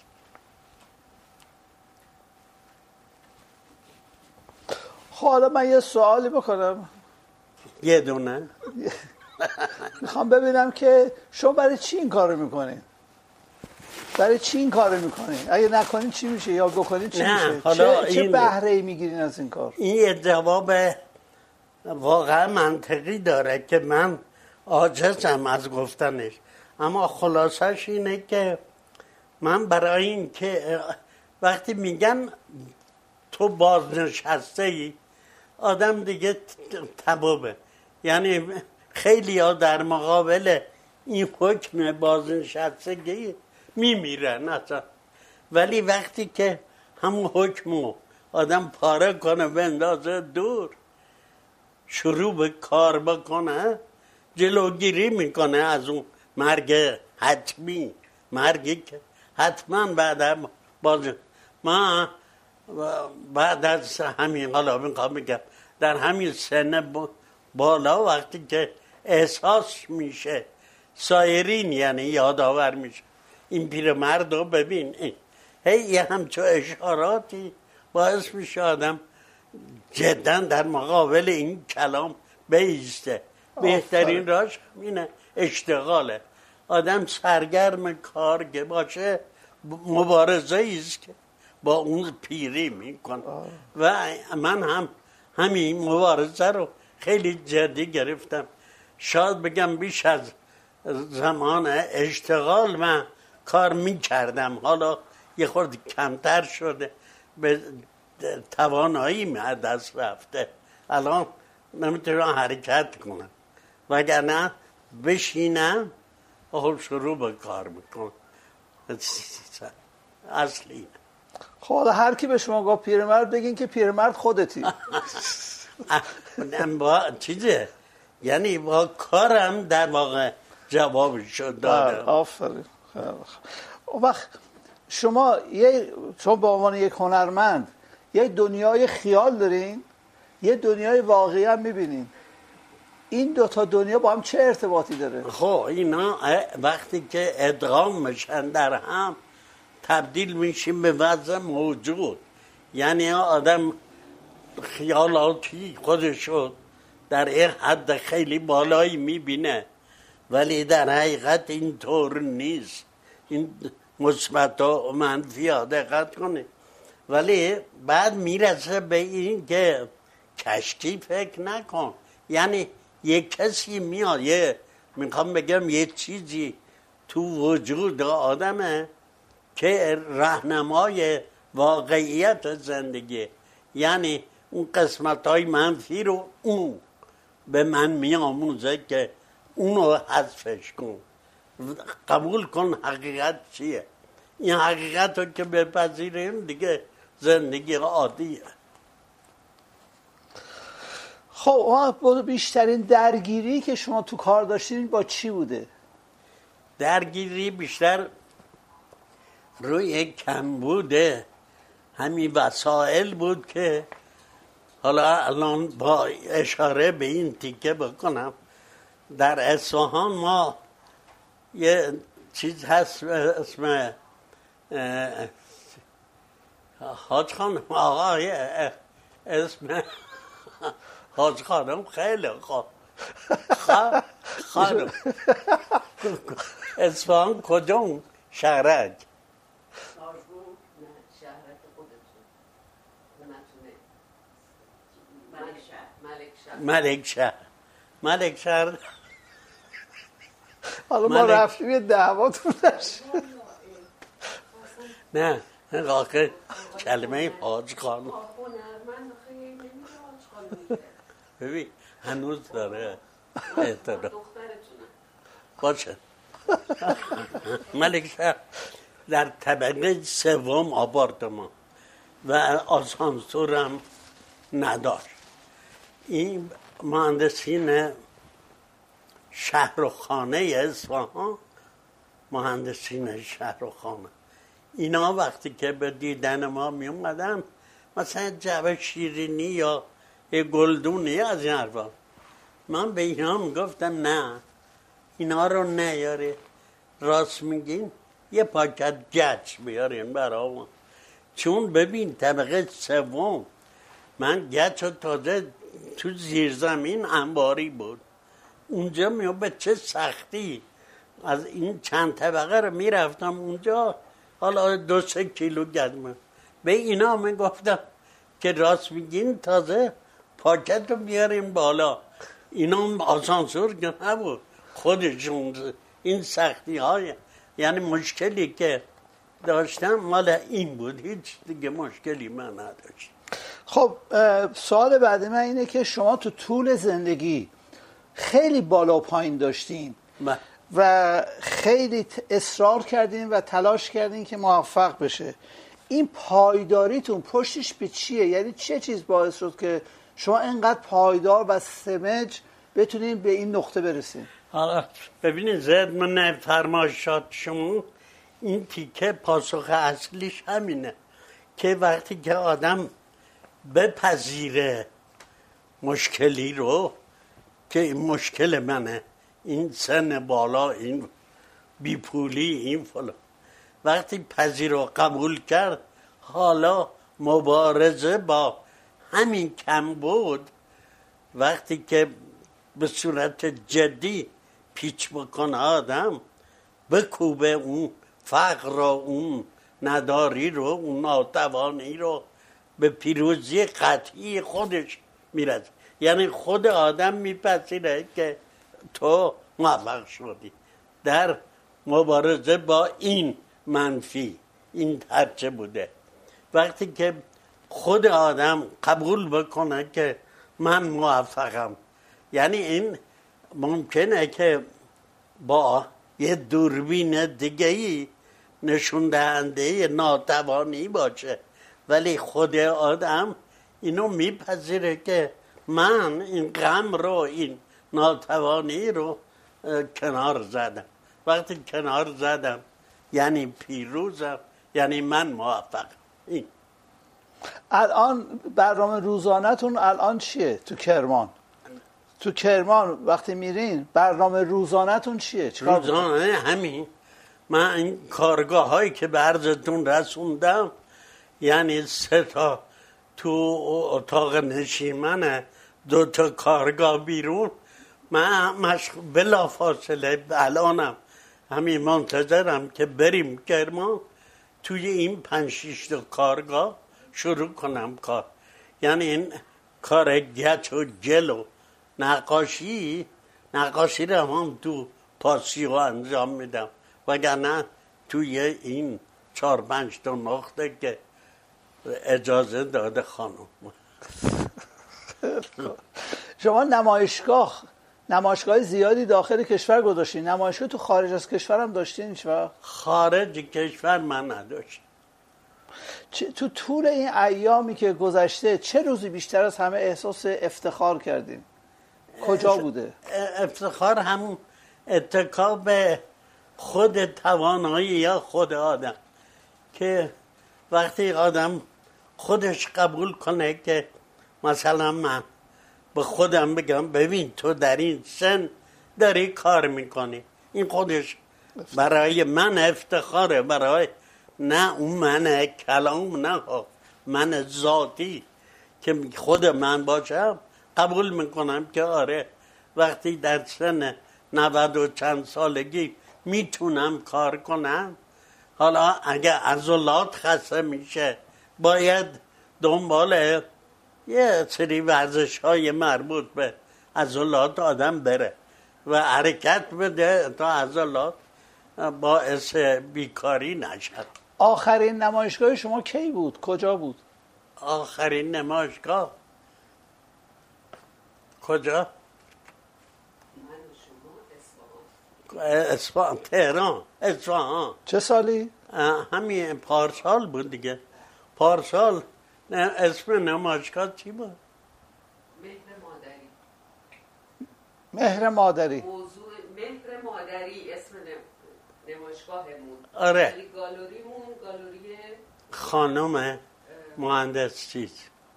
حالا من یه سوالی بکنم. یه دونه میخوام ببینم که شما برای چی این کارو میکنین؟ برای چی این کارو میکنین؟ اگه نکنین چی میشه یا بکنین چی میشه؟ حالا چه بهره ای میگیرین از این کار؟ این یه جواب واقعا منطقی داره که من عاجزم از گفتنش، اما خلاصش اینه که من برای این که وقتی میگن تو بازنشسته ای، آدم دیگه تبابه، یعنی خیلی ها در مقابل این حکم بازنشستگی میمیرن اصلا، ولی وقتی که همون حکمو آدم پاره کنه بندازه دور، شروع به کار بکنه، جلوگیری میکنه از اون مرگ حتمی، مرگی که حتما بعد ما بعد از همین، حالا میخوام بگم در همین سن بالا وقتی که احساس میشه سایرین یعنی یادآور میشه این پیرمرد رو ببین، یه همچون اشاراتی باعث میشه آدم جدا در مقابل این کلام بیسته. بهترین راهش اینه اشتغاله، آدم سرگرم کار که باشه، مبارزه ایست که با اون پیری میکنه و من هم همین مبارزه رو خیلی جدی گرفتم. شاید بگم بیش از زمان اشتغال من کار میکردم، حالا یه خورده کمتر شده، به توانایی از دست رفته، الان نمیتونم حرکت کنم، وگرنه بشینم شروع به کار میکنم. اصلی حالا هر کی به شما گفت پیرمرد بگین که پیرمرد خودتی. با چیزه، یعنی با کارم در واقع جوابش دادم. آفرین. اون وقت شما به عنوان یک هنرمند یه دنیای خیال دارین، یه دنیای واقعی هم میبینین، این دوتا دنیا با هم چه ارتباطی داره؟ خب اینا وقتی که ادغام میشن در هم تبدیل میشیم به وضع موجود، یعنی آدم خیالاتی خودشو در این حد خیلی بالایی میبینه ولی در حقیقت اینطور نیست. این مثبت و منفی ها دقت کنید. ولی بعد میرسه به این که کشتی فکر نکن. یعنی یک کسی میاد، میخوام بگم یه چیزی تو وجود آدمه که راهنمای واقعیت زندگی، یعنی اون قسمت های منفی رو اون به من میآموزه که اونو حذفش کن، قبول کن حقیقت چیه. این حقیقت رو که بپذیریم دیگه زندگی عادیه. خب بیشترین درگیری که شما تو کار داشتین با چی بوده؟ درگیری بیشتر روی کمبود همین وسایل بود که حالا الان با اشاره به این تیکه بکنم. در اصفهان ما یه چیز هست اسم حاج خانم، آقای اسم حاج خانم خیلی خوب خانم اصفهان کدوم؟ شهرک؟ ملک شهر. حالا ما رفتیم یه دعواتون نشد. نه آخه کلمه حاج خانم ببین هنوز داره احترام باشه. ملک شهر در طبقه سوم آپارتمان و آسانسورم نداشت. این مهندسین شهر و خانه اصفهان، مهندسین شهر و خانه، اینا وقتی که به دیدن ما می اومدن مثلا جعبه شیرینی یا یه گلدونی از این حرفا، من به اینا میگفتم نه اینا رو نیاره، راست میگین یه پاکت گچ بیارین برای ما. چون ببین طبقه سوم من گچ و تازه تو زیرزمین انباری بود، اونجا به چه سختی از این چند طبقه رو میرفتم اونجا، حالا 2-3 کیلو گچ. به اینا میگفتم که راست میگین تازه پاکت رو بیاریم بالا. اینا آسانسور که نبود خودشون این سختی های، یعنی مشکلی که داشتم مال این بود، هیچ دیگه مشکلی من نداشت. خب سوال بعد من اینه که شما تو طول زندگی خیلی بالا و پایین داشتین و خیلی اصرار کردین و تلاش کردین که موفق بشه. این پایداریتون پشتش به چیه؟ یعنی چه چیز باعث شد که شما اینقدر پایدار و سمج بتونین به این نقطه برسین؟ حالا ببینید زد من فرمایشات شما این تیکه پاسخ اصلیش همینه که وقتی که آدم بپذیره مشکلی رو که این مشکل منه، این سن بالا، این بیپولی، این فلان، وقتی پذیر و قبول کرد حالا مبارزه با همین کمبود وقتی که به صورت جدی پیچ بکنه آدم، بکوبه اون فقر رو، اون نداری رو، اون ناتوانی رو، به پیروزی قطعی خودش میرسه. یعنی خود آدم میپذیره که تو موفق شدی در مبارزه با این منفی، این هرچه بوده. وقتی که خود آدم قبول بکنه که من موفقم، یعنی این ممکنه که با یه دوربین دیگه‌ای نشون دهنده ناتوانی باشه، ولی خود آدم اینو میپذیره که من این غم رو، این ناتوانی رو کنار زدم. وقتی کنار زدم یعنی پیروزم، یعنی من موفقم. این الان برنامه روزانه‌تون الان چیه تو کرمان؟ تو کرمان وقتی میرین برنامه روزانه‌تون چیه؟ روزانه همین من این کارگاه هایی که به عرضتون رسوندم، یعنی 3 تا تو اتاق نشیمنه، 2 تا کارگاه بیرون، من بلا فاصله الانم همین منتظرم که بریم کرمان توی این 5-6 تا کارگاه شروع کنم کار. یعنی این کار گچ و جل و نقاشی رو هم تو پاسیو انجام میدم، وگرنه توی این 4-5 تا نقطه که اجازه داده خانم. شما نمایشگاه زیادی داخل کشور گذاشتین، نمایشگاه تو خارج از کشور هم داشتین؟ خارج کشور من نداشتم. تو طول این ایامی که گذشته چه روزی بیشتر از همه احساس افتخار کردین؟ کجا بوده؟ افتخار همون اتکا به خود توانایی یا خود آدم، که وقتی آدم خودش قبول کنه که مثلا من به خودم بگم ببین تو در این سن داری کار میکنی، این خودش برای من افتخاره، برای نه اون من کلام، نه من ذاتی که خود من باشم قبول میکنم که آره وقتی در سن 90 و چند سالگی میتونم کار کنم. حالا اگه عضلات خسته میشه باید دنبال یه سری ورزش های مربوط به عضلات آدم بره و حرکت بده تا عضلات باعث بیکاری نشد. آخرین نمایشگاه شما کی بود؟ کجا بود؟ آخرین نمایشگاه کجا؟ اصفهان، تهران، اصفهان. چه سالی؟ همین پارسال بود دیگه. پارسال اسم نمایشگاه چی بود؟ مهر مادری. موضوع مهر مادری اسم نمایشگاهمون. آره. گالریمون گالری خانم مهندس چیز.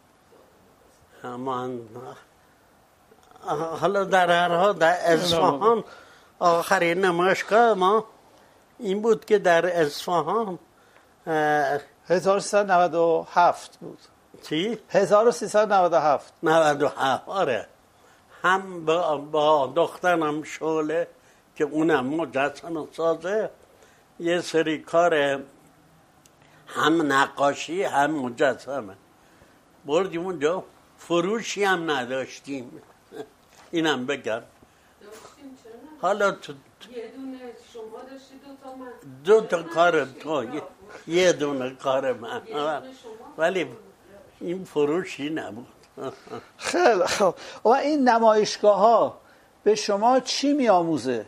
حالا در هر حال در اصفهان آخرین نمایشگاه ما این بود که در اصفهان 1397 بود. چی؟ 1397. 97. آره. هم با دخترم شعله که اونم مجسمه سازه یه سری کار هم نقاشی هم مجسمه بردیم اونجا. فروشی هم نداشتیم اینم بگم. حالا تو یه دونه شما داشتی، دو تا کار تو، یه دونه کار من، ولی این فروشی نبود. خیلی خب. و این نمایشگاه ها به شما چی می آموزه؟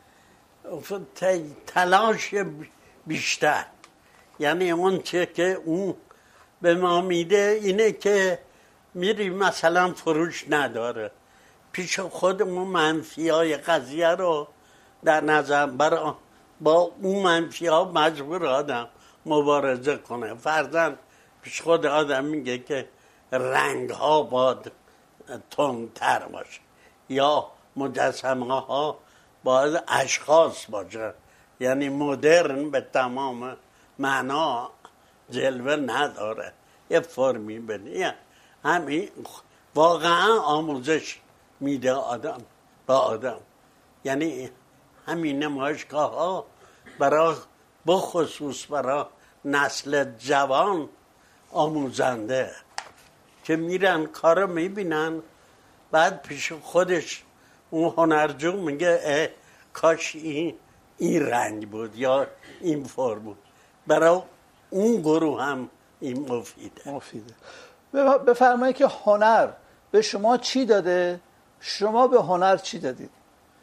تلاش بیشتر. یعنی اون چه که اون به ما میده اینه که میریم مثلا فروش نداره، پیش خودمون منفی های قضیه رو در نظر با اون منفی ها مجبور آدم مبارزه کنه. فرضاً پیش خود آدم میگه که رنگ ها باید تندتر باشه یا مجسمه ها باید اشخاص باشه، یعنی مدرن به تمام معنا جلوه نداره، یه فرمی بده. همین واقعا آموزش میده آدم با آدم. یعنی همین نمایشگاه ها برای بخصوص برای نسل جوان آموزنده که میرن کارو میبینن، بعد پیش خودش اون هنرجو میگه کاش این رنگ بود یا این فرم بود. برای اون گروه هم این مفیده. بفرمایید که هنر به شما چی داده؟ شما به هنر چی دادید؟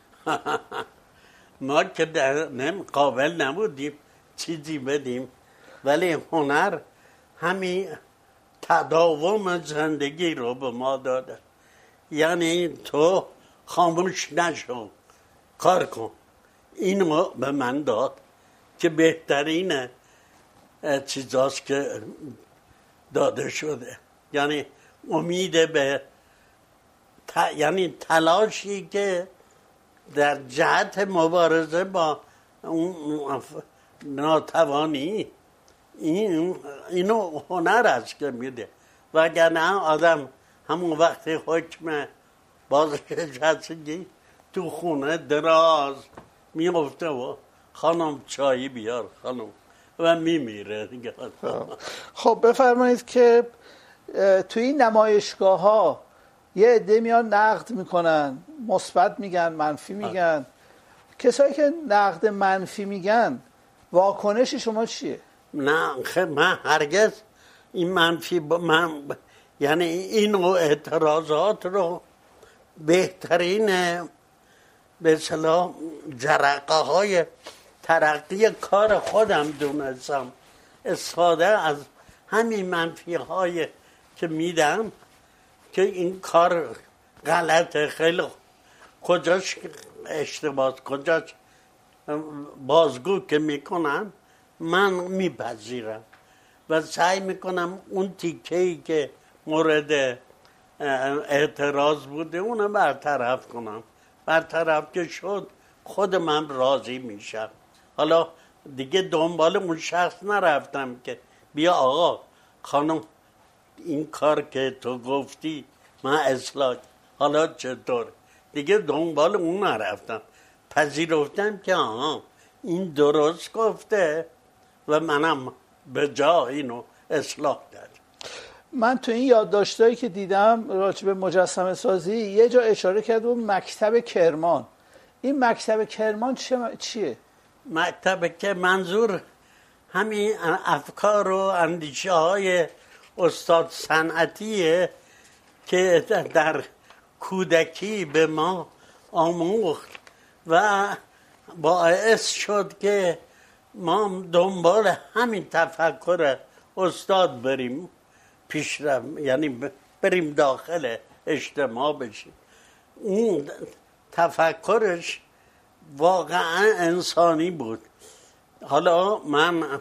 ما که قابل نبودیم چیزی بدیم، ولی هنر همین تداوم زندگی رو به ما داده. یعنی تو خاموش نشو، کار کن. اینو به من داد که بهترین چیزاست که داده شده. یعنی امید به یعنی تلاشی که در جهت مبارزه با اون ناتوانی، اینو هنر است که میده. وگرنه آدم همون وقتی حکم بازنشستگی تو خونه دراز میفته و خانم چایی بیار خانم و میمیره دیگه. خب بفرمایید که توی این نمایشگاه ها یه عده میان نقد میکنن، مثبت میگن، منفی میگن. کسایی که نقد منفی میگن واکنش شما چیه؟ نه خیلی من هرگز این منفی یعنی این نوع اعتراضات رو بهترین به اصطلاح جرقه های ترقی کار خودم دونستم. استفاده از همین منفی های که میدم که این کار غلطه، خیلی کجاش اشتباه، کجاش بازگو که میکنن من میپذیرم و سعی میکنم اون تیکه‌ای که مورد اعتراض بوده اونو برطرف کنم. برطرف که شد خود من راضی میشم. حالا دیگه دنبال اون شخص نرفتم که بیا آقا خانم این کار که تو گفتی من اصلاح حالا چطور، دیگه دنبال اون نرفتم. پذیرفتم که آها این درست گفته و منم به جا اینو اصلاح کردم. من تو این یادداشتایی که دیدم راجع به مجسمه سازی یه جا اشاره کردم مکتب کرمان. این مکتب کرمان چیه؟ مکتب که منظور همین افکار و اندیشه های استاد صنعتیه که در کودکی به ما آموخت و باعث شد که ما دنبال همین تفکر استاد بریم پیشرفت، یعنی بریم داخل اجتماع بشیم. اون تفکرش واقعا انسانی بود. حالا من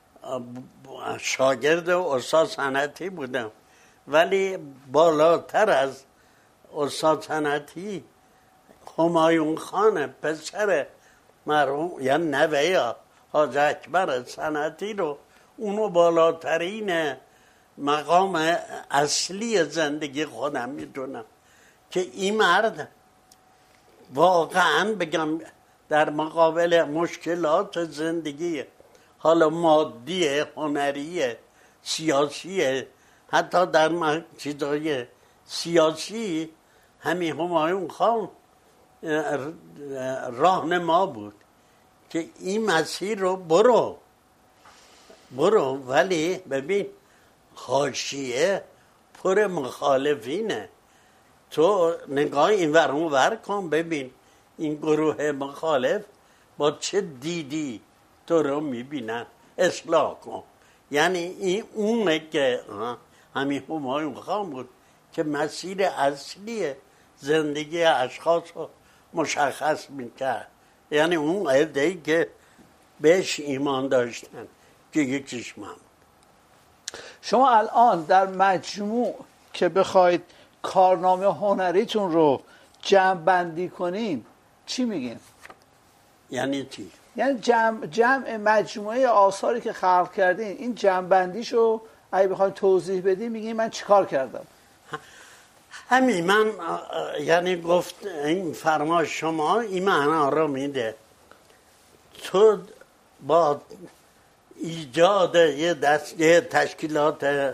شاگرد استاد صنعتی بودم ولی بالاتر از استاد صنعتی همایون خان پسر مرحوم یعنی نوه حاج اکبر صنعتی رو اونو بالاترین مقام اصلی زندگی خودم میدونم که این مرد واقعا بگم در مقابل مشکلات زندگی حالا مادی، هنری، سیاسی، حتی در چیزای سیاسی همین همایون خان راهنما بود که این مسیر رو برو ولی ببین حاشیه پر مخالفینه، تو نگاه این ور اون ور کن ببین این گروه مخالف با چه دیدی تو رو میبینن، اصلاح کن. یعنی این اونه که همین همایون خان بود که مسیر اصلی زندگی اشخاص رو مشخص میکرد. یعنی اون عده‌ای که بهش ایمان داشتن که یکیش من. شما الان در مجموع که بخواید کارنامه هنریتون رو جمع بندی کنین چی میگین؟ یعنی چی؟ یعنی جمع مجموعه آثاری که خلق کردین این جمع بندیشو اگه بخواید توضیح بدین میگین من چیکار کردم؟ همین من یعنی گفت این فرمایش شما این معنا رو میده. تو با ایجاد یه تشکیلات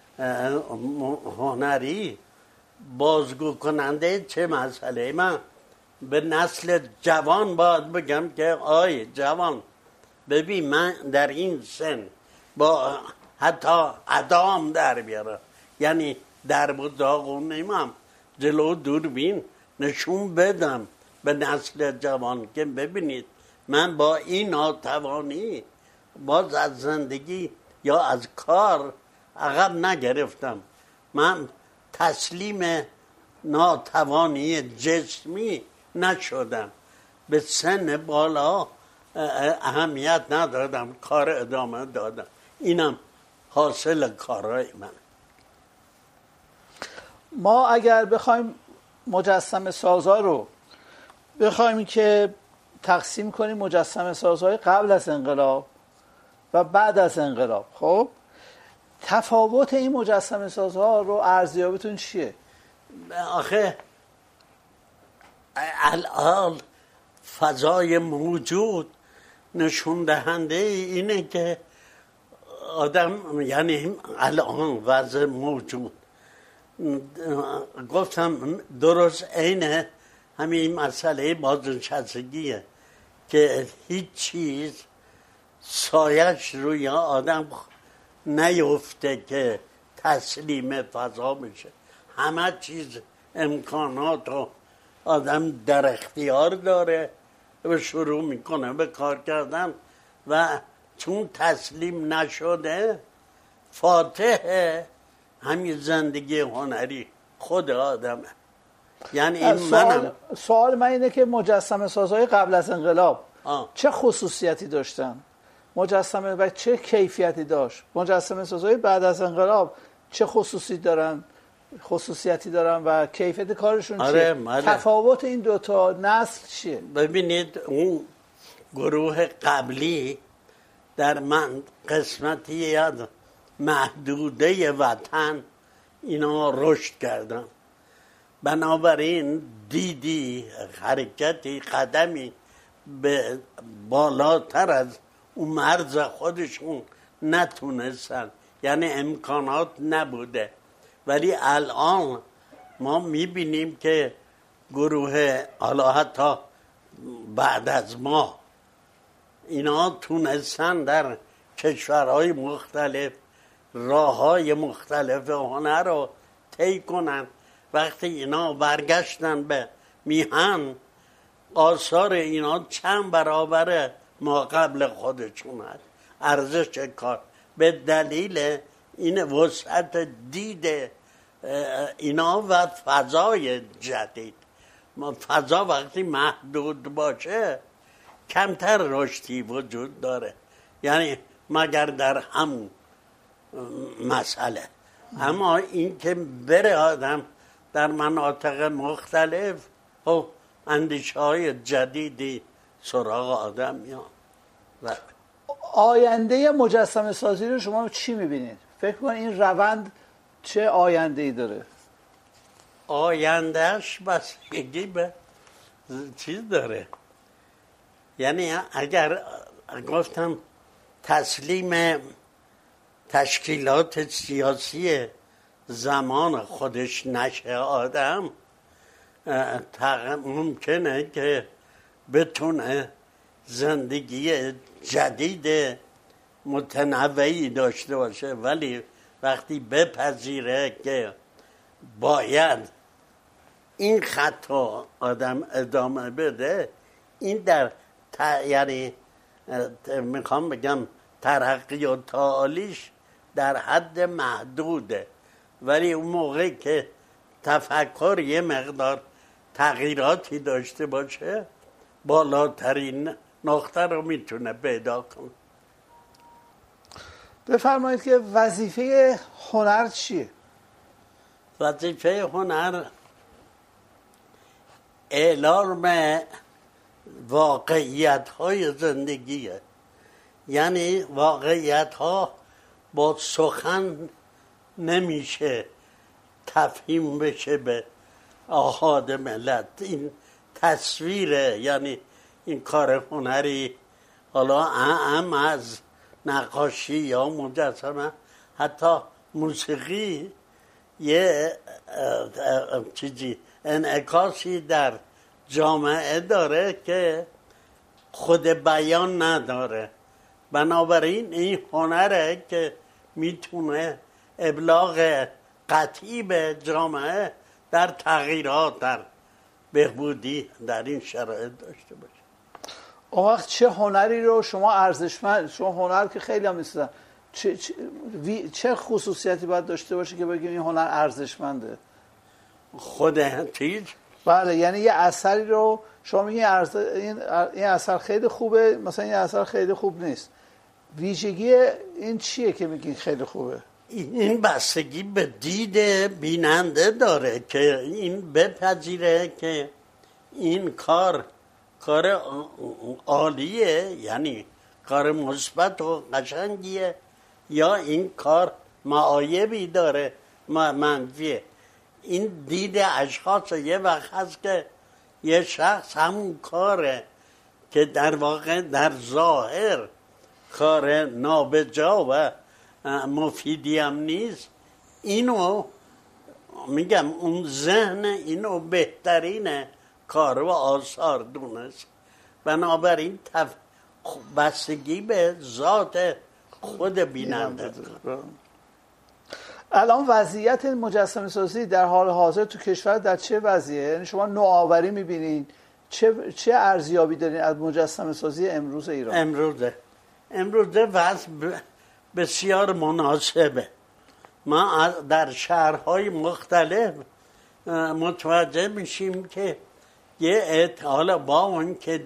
هنری بازگو کننده چه مسئله؟ من به نسل جوان باید بگم که آی جوان ببین من در این سن با حتی ادام در بیاره، یعنی در داغون نیمم جلو دوربین نشون بدم به نسل جوان که ببینید من با این ناتوانی باز از زندگی یا از کار عقب نگرفتم. من تسلیم ناتوانی جسمی نشدم، به سن بالا اهمیت ندادم، کار ادامه دادم. اینم حاصل کارهای من. ما اگر بخوایم مجسمه سازا رو بخوایم که تقسیم کنیم مجسمه سازهای قبل از انقلاب و بعد از انقلاب، خب تفاوت این مجسمه سازها رو ارزیابیتون چیه؟ آخه الان فضای موجود نشون دهنده اینه که آدم، یعنی الان وضع موجود، گفتم درست عین همین مسئله بازنشستگیه که هیچ چیز سایش روی آدم نیفته که تسلیم فضا بشه. همه چیز امکانات رو آدم در اختیار داره و شروع میکنه به کار کردن و چون تسلیم نشده فاتح همین زندگی هنری خود آدمه. یعنی این سوال من اینه که مجسمه سازهای قبل از انقلاب چه خصوصیتی داشتن؟ مجسمه و چه کیفیتی داشت؟ مجسمه سازهای بعد از انقلاب چه خصوصیتی دارن و کیفیت کارشون چیه؟ تفاوت این دوتا نسل چیه؟ ببینید اون گروه قبلی در من قسمتی از محدوده وطن اینا رشد کردن، بنابراین دیدی حرکتی قدمی به بالاتر از اون مرز خودشون نتونستن، یعنی امکانات نبوده. ولی الان ما میبینیم که گروه، حالا حتی بعد از ما، اینا تونستن در کشورهای مختلف راههای مختلف هنر رو طی کنن. وقتی اینا برگشتن به میهن، آثار اینا چند برابر ما قبل خودشون هست. ارزش کار به دلیل این وسعت دید اینا و فضای جدید. فضا وقتی محدود باشه کمتر رشدی وجود داره، یعنی مگر در همون مسئله. اما این که بره آدم در مناطق مختلف و اندیشه های جدیدی سراغ آدم میان. آینده مجسمه سازی رو شما چی میبینید؟ فکر کنید این روند چه آینده‌ای داره؟ آیندهش بستگی به چیز داره. یعنی اگر گفتم تسلیم تشکیلات سیاسی زمان خودش نشه آدم، ممکنه که بتونه زندگی جدید متنوعی داشته باشه، ولی وقتی بپذیره که باید این خطا آدم ادامه بده، این در یعنی میخوام بگم ترقی و تعالیش در حد محدوده. ولی اون موقعی که تفکر یه مقدار تغییراتی داشته باشه، بالاترین نقطه رو میتونه پیدا کنه. بفرمایید که وظیفه هنر چیه؟ وظیفه هنر اعلام واقعیت های زندگیه. یعنی واقعیت ها با سخن نمیشه تفهیم بشه به آحاد ملت. این تصویره، یعنی این کار هنری، حالا اهم از نقاشی یا مجسمه، حتی موسیقی یه چیزی انعکاسی در جامعه داره که خود بیان نداره. بنابراین این هنره که میتونه ابلاغ قطعی به جامعه در تغییرات، در بهبودی در این شرایط داشته باشه. اون وقت چه هنری رو شما ارزشمند، شما هنر که خیلی هم نیستن، چه خصوصیتی باید داشته باشه که بگیم این هنر ارزشمنده؟ خود چیز؟ بله، یعنی یه اثری رو شما میگین این اثر خیلی خوبه، مثلا این اثر خیلی خوب نیست. ویژگی این چیه که میگین خیلی خوبه؟ این بستگی به دید بیننده داره که این بپذیره که این کار عالیه، یعنی کار مثبت و قشنگیه، یا این کار معایبی داره منفیه. این دید اشخاص یه وقت هست که یه شخص همون کاره که در واقع در ظاهر کار نابجا و مفیدی هم نیست، اینو میگم اون ذهن اینو بهترین کار و آثار دونست. بنابراین بستگی به ذات خود بیننده. الان وضعیت مجسمه سازی در حال حاضر تو کشور در چه وضعیه؟ یعنی شما نوآوری میبینین، چه ارزیابی دارین از مجسمه سازی امروز ایران؟ امروزه وضع بسیار مناسبه. ما در شهرهای مختلف متوجه میشیم که یه حالا با اون که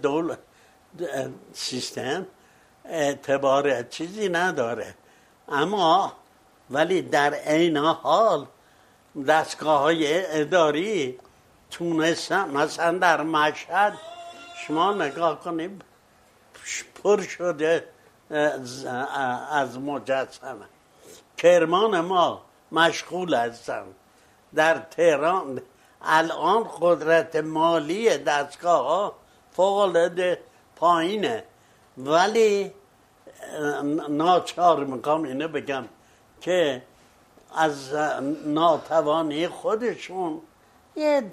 سیستم اعتبار چیزی نداره، اما ولی در عین حال دستگاه های اداری تونستن، مثلا در مشهد شما نگاه کنید پر شده از مجسمه. کرمان ما مشغول هستن. در تهران الان قدرت مالی دستگاه ها فوق العاده پایینه، ولی ناچار میکنم اینو بگم که از ناتوانی خودشون یه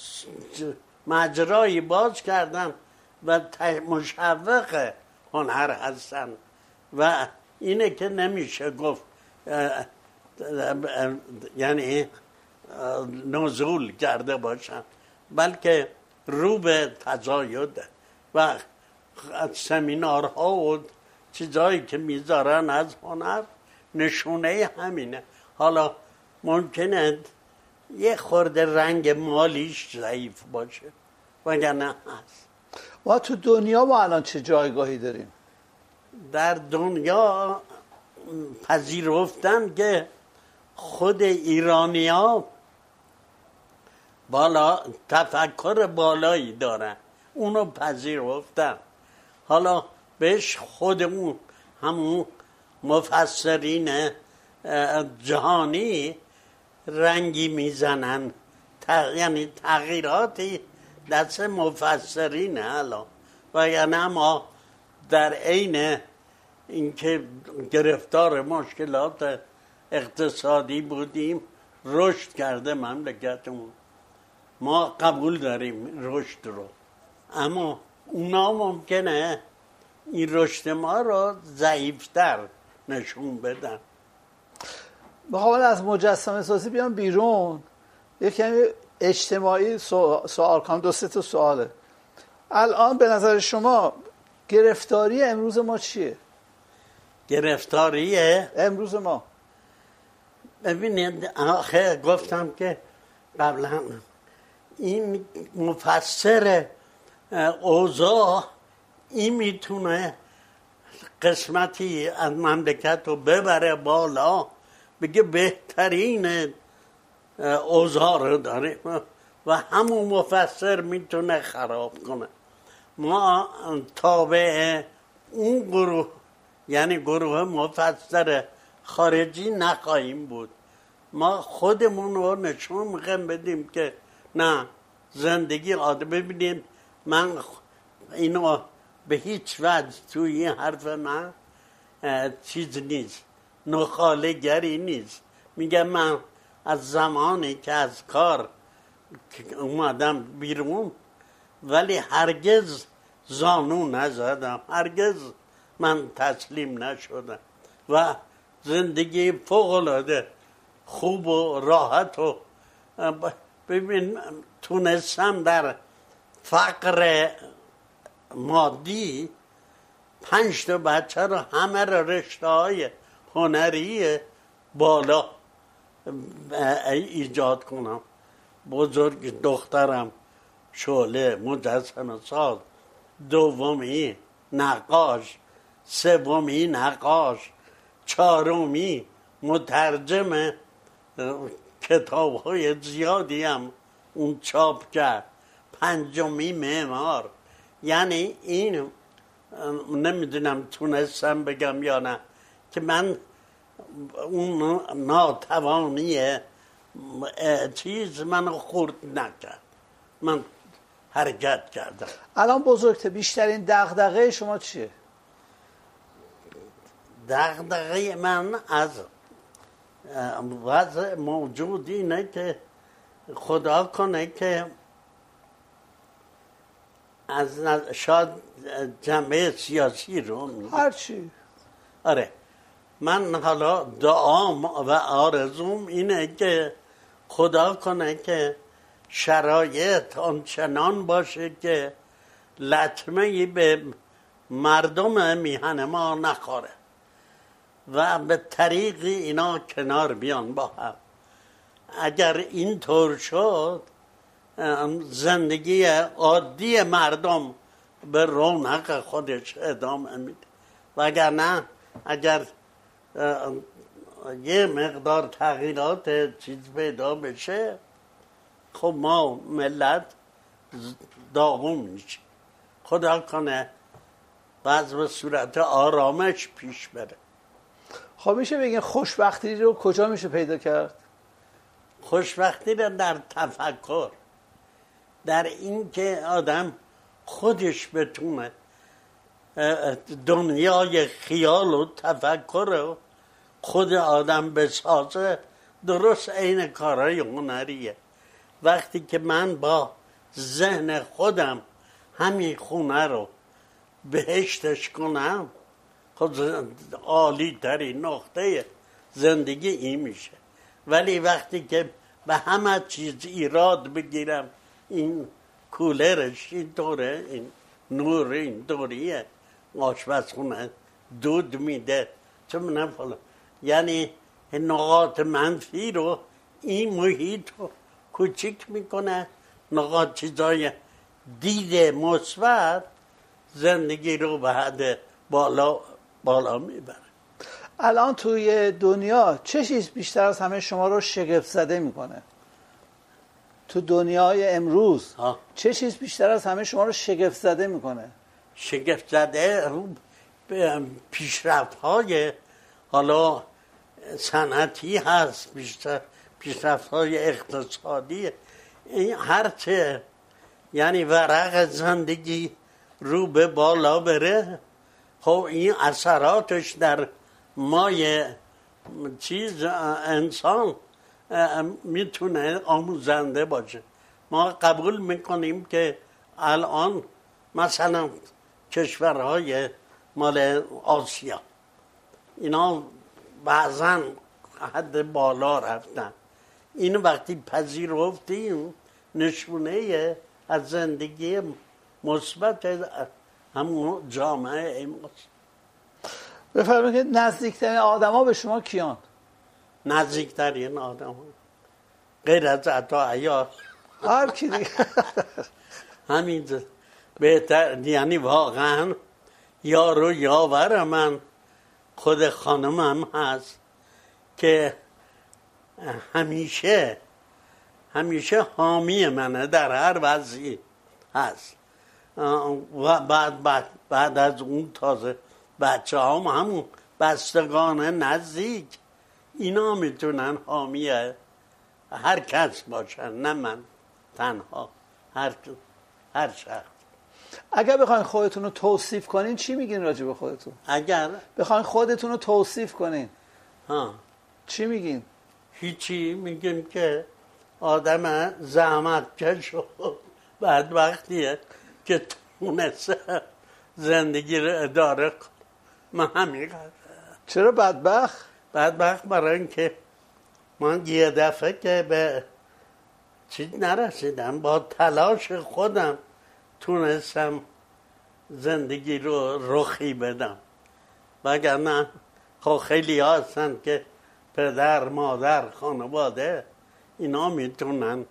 مجرایی باز کردن و مشوق هنر هستن و اینه که نمیشه گفت یعنی نزول کرده باشن، بلکه رو به تزاید و سمینارها و چیزایی که میذارن از هنر نشونه همینه. حالا ممکنه یه خورده رنگ مالیش ضعیف باشه وگرنه هست. ما تو دنیا ما الان چه جایگاهی داریم؟ در دنیا پذیرفتن که خود ایرانی‌ها تفکر بالایی دارن، اونو پذیرفتن. حالا بهش خودمون همون مفسرین جهانی رنگی میزنن، یعنی تغییراتی دست مفسرین الان. و یعنی ما در عین اینکه گرفتار مشکلات اقتصادی بودیم، رشد کرده مملکتمون، ما قبول داریم رشد رو، اما اونا ممکنه این رشد ما رو ضعیفتر نشون بدن. بخوام از مجسمه سازی بیام بیرون، یک کمی اجتماعی سوال کنم. 2-3 تا سواله. الان به نظر شما گرفتاری امروز ما چیه؟ گرفتاری امروز ما، ببینید آخه گفتم که قبلا این مفسر اوضاع این میتونه قسمتی از مملکت رو ببره بالا، بگه بهترین اوضاع رو داریم و همون مفسر میتونه خراب کنه. ما تابع اون گروه، یعنی گروه مفسر خارجی نخواهیم بود. ما خودمون رو نشون میخوایم بدیم که نه، زندگی عادی. ببینید من اینو به هیچ وجه توی این حرف من چیز نیست، نخاله گری نیست. میگم من از زمانی که از کار اومدم بیرون، ولی هرگز زانو نزدم، هرگز من تسلیم نشدم و زندگی فوق العاده خوب و راحت و ببین تونستم در فقر مادی 5 تا بچه رو همه رو رشته‌های هنری بالا ایجاد کنم. بزرگ دخترم شعله مجسمه ساز، دومی نقاش، سومی نقاش، چهارمی مترجم کتاب‌های زیادی هم اون چاپ کرد، پنجمی معمار. یعنی این نمیدونم تونستم بگم یا نه که من اون ناتوانی چیز منو خورد نکرد. من حرکت کردم. الان بیشترین دغدغه شما چیه؟ دغدغه من از وضع موجود اینه که خدا کنه که از شاید جنبه سیاسی رو هرچی. آره، من حالا دعام و آرزوم اینه که خدا کنه که شرایط آنچنان باشه که لطمه‌ای به مردم میهن ما نخوره و به طریقی اینا کنار بیان با هم. اگر اینطور شد زندگی عادی مردم به رونق خودش ادامه میده، وگرنه اگر یه مقدار تغییرات چیز پیدا بشه خب ما ملت داغون میشه. خدا کنه بعض به صورت آرامش پیش بره. خب میشه بگین خوشبختی رو کجا میشه پیدا کرد؟ خوشبختی رو در تفکر، در این که آدم خودش بتونه دنیای خیال و تفکر رو خود آدم بسازه. درست عین کارهای هنریه. وقتی که من با ذهن خودم همین خونه رو بهشتش کنم، خود عالی ترین نقطه زندگی این میشه. ولی وقتی که به همه چیز ایراد بگیرم، این کولرش این طوره، این نور این طوریه، آشپزخونه دود میده، چه منم فلان، یعنی نقاط منفی رو این محیط رو کوچیک میکنه، نقاط چیزای دید مثبت زندگی رو به حد بالا میبره. الان توی دنیا چه چیز بیشتر از همه شما رو شگفت زده میکنه؟ تو دنیای امروز چه چیز بیشتر از همه شما رو شگفت زده میکنه؟ شگفت زده رو پیشرفت های حالا صنعتی هست، بیشتر پیشرفت های اقتصادی، این هرچه یعنی ورق زندگی رو به بالا بره، خب این اثراتش در مای چیز انسان میتونه آموزنده باشه. ما قبول میکنیم که الان مثلا کشورهای مال آسیا اینا بعضا حد بالا رفتن، این وقتی پذیرفتیم نشونه از زندگی مثبت همون جامعه ایماست. بفرمایید که نزدیکترین آدما به شما کیان؟ نزدیکترین آدما غیر از عطا هر کی دیگه همین بهتر، یعنی واقعا یار و یاور من خود خانمم هست که همیشه حامی منه در هر وضعی هست. و بعد از اون تازه بچه همون بستگان نزدیک اینا میتونن حامی هر کس باشن، نه من تنها، هر شخص. اگر بخواین خودتون رو توصیف کنین چی میگین راجع به خودتون؟ اگر بخواین خودتون رو توصیف کنین چی میگین؟ هیچی، میگیم که آدم زحمتکش و بدبختیه که تونسته زندگی رو اداره کن. من همین. چرا بدبخت؟ بدبخت برای اینکه من یه دفعه که به چیز نرسیدم، با تلاش خودم تونستم زندگی رو رخی بدم. وگرنه خب خیلی هستن که پدر، مادر، خانواده اینا میتونن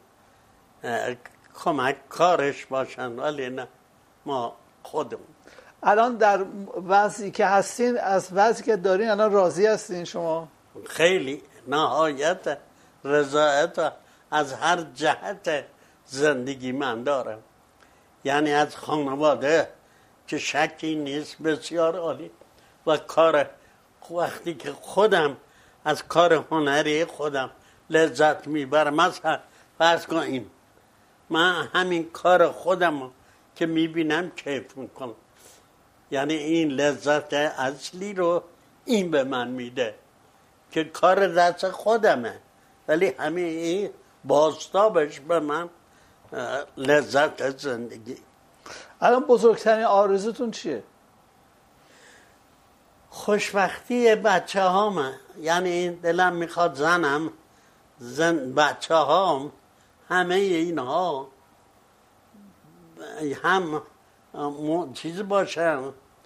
کمک کارش باشن، ولی نه ما خودمون. الان در وضعی که هستین، از وضعی که دارین الان راضی هستین شما؟ خیلی نهایت رضایت از هر جهت زندگی من دارم. یعنی از خانواده که شکی نیست بسیار عالی، و کار وقتی که خودم از کار هنری خودم لذت میبرم. مثلا فرض کن این من همین کار خودم که میبینم کیف میکنم. یعنی این لذت اصلی رو این به من میده که کار دست خودمه، ولی همین این بازتابش به من لذت زندگی. الان بزرگترین آرزوتون چیه؟ خوشبختی بچه هامه. یعنی این دلم میخواد زنم بچه هام همه اینها هم چیز باشن،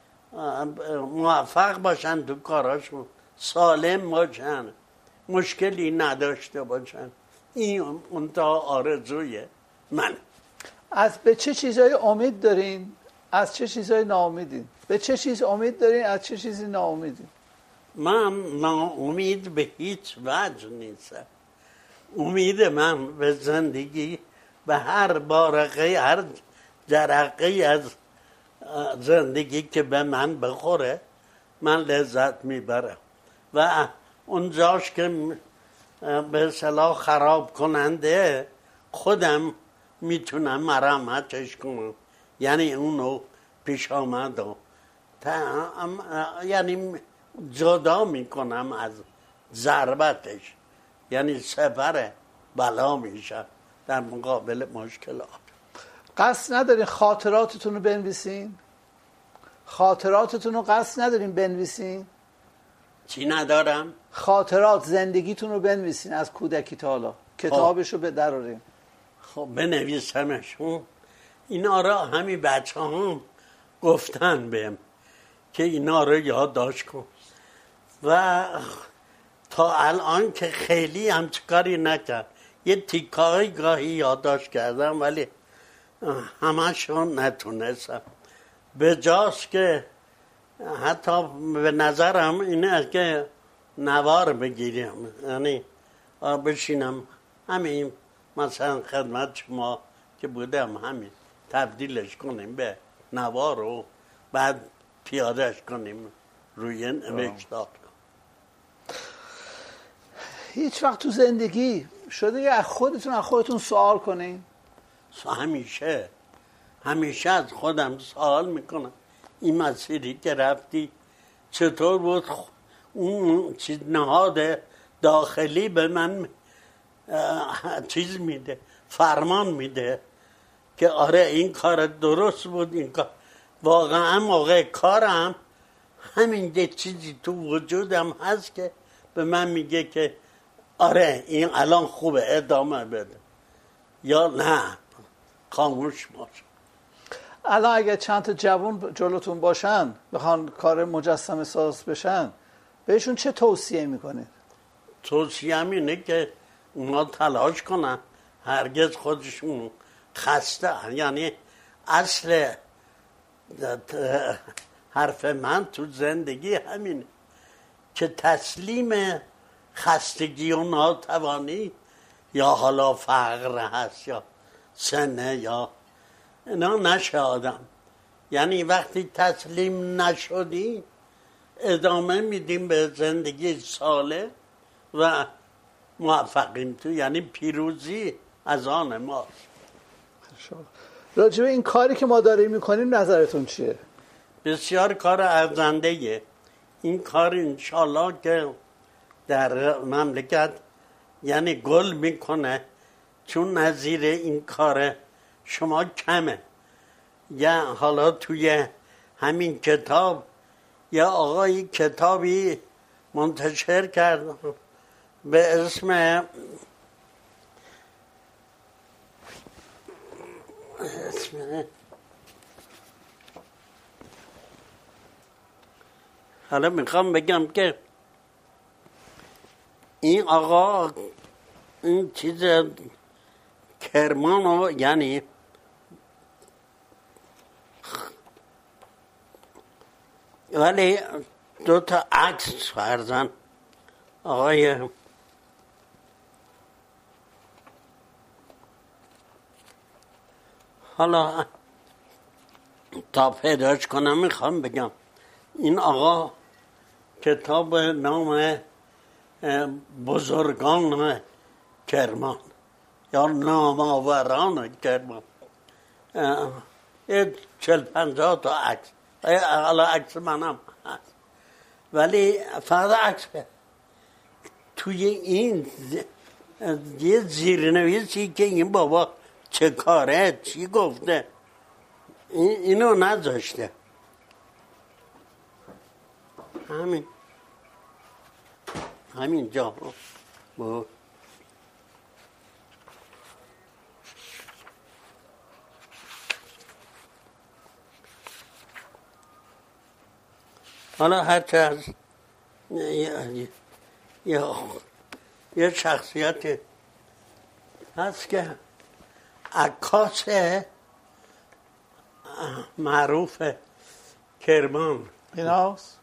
موفق باشن تو کاراشون، سالم باشن، مشکلی نداشته باشن. این منتها آرزوی من. به چه چیزایی امید دارین؟ از چه چیزایی ناامیدین؟ به چه چیز امید دارین؟ از چه چیزی ناامیدین؟ من امید به هیچ وجه نیستم. امید من به زندگی، به هر بارقه، هر جرقه از زندگی که به من بخوره من لذت میبرم و اونجاش که به اصطلاح خراب کننده خودم میتونم مرمتش کنم. یعنی اونو پیش آمد یعنی جدا میکنم از ضربتش، یعنی سپر بلا میشه در مقابل مشکلات. قصد ندارین خاطراتتون رو بنویسین؟ خاطراتتون رو قصد ندارین بنویسین؟ چی ندارم؟ خاطرات زندگیتون رو بنویسین از کودکی تا حالا، کتابش رو به درارین. خب بنویسمشون. اینا را همین بچه هم گفتن بهم که اینا رو یادداشت کن و تا الان که خیلی همچه کاری نکرد. یه تیکای گاهی یادداشت کردم ولی همشون نتونستم. به جاست که حتی به نظرم اینه که نوار بگیرم، یعنی بشینم همین مثلا خدمت شما که بودم همین تبدیلش کنیم به نوار و بعد پیادهش کنیم روی نوشتار. هیچ وقت تو زندگی شده یه از خودتون سوال کنین؟ همیشه از خودم سوال میکنم این مسیری که رفتی چطور بود؟ اون چیز نهاد داخلی به من چیز میده، فرمان میده که آره این کار درست بود. این کار واقعا موقع کارم همین یه چیزی تو وجودم هست که به من میگه که آره این الان خوبه ادامه بده یا نه خاموش باش. الان اگه چند تا جوان جلوتون باشن بخوان کار مجسمه ساز بشن بهشون چه توصیه میکنید؟ توصیه اینه که اونا تلاش کنن، هرگز خودشون خسته. یعنی اصل حرف من تو زندگی همینه که تسلیم خستگی و ناتوانی یا حالا فقر هست یا سنه یا اینا نشه آدم. یعنی وقتی تسلیم نشدی ادامه میدیم به زندگی ساله و موفقیم تو، یعنی پیروزی از آن ماست. راجع به این کاری که ما داریم میکنیم نظرتون چیه؟ بسیار کار ارزنده‌ایه. این کار انشالله که در مملکت یعنی گل میکنه، چون نظیر این کار شما کمه. یا حالا توی همین کتاب یا آقای کتابی منتشر کرد به اسم حالا میخوام بگم که این آقا این چیز کرمانو یعنی ولی دو تا عکس فرزن آقای حالا تا پیداش کنم میخوام بگم این آقا کتاب نام بزرگان کرمان یا نامآوران کرمان. یه 40-50 تا عکس، حالا عکس منم هست، ولی فقط عکس توی این یه زیرنویسی که این بابا چه کاره چی گفته اینو نذاشته. همین جا بود. حالا هرچه از یه شخصیت هست که عکاس معروف کرمان این هاست؟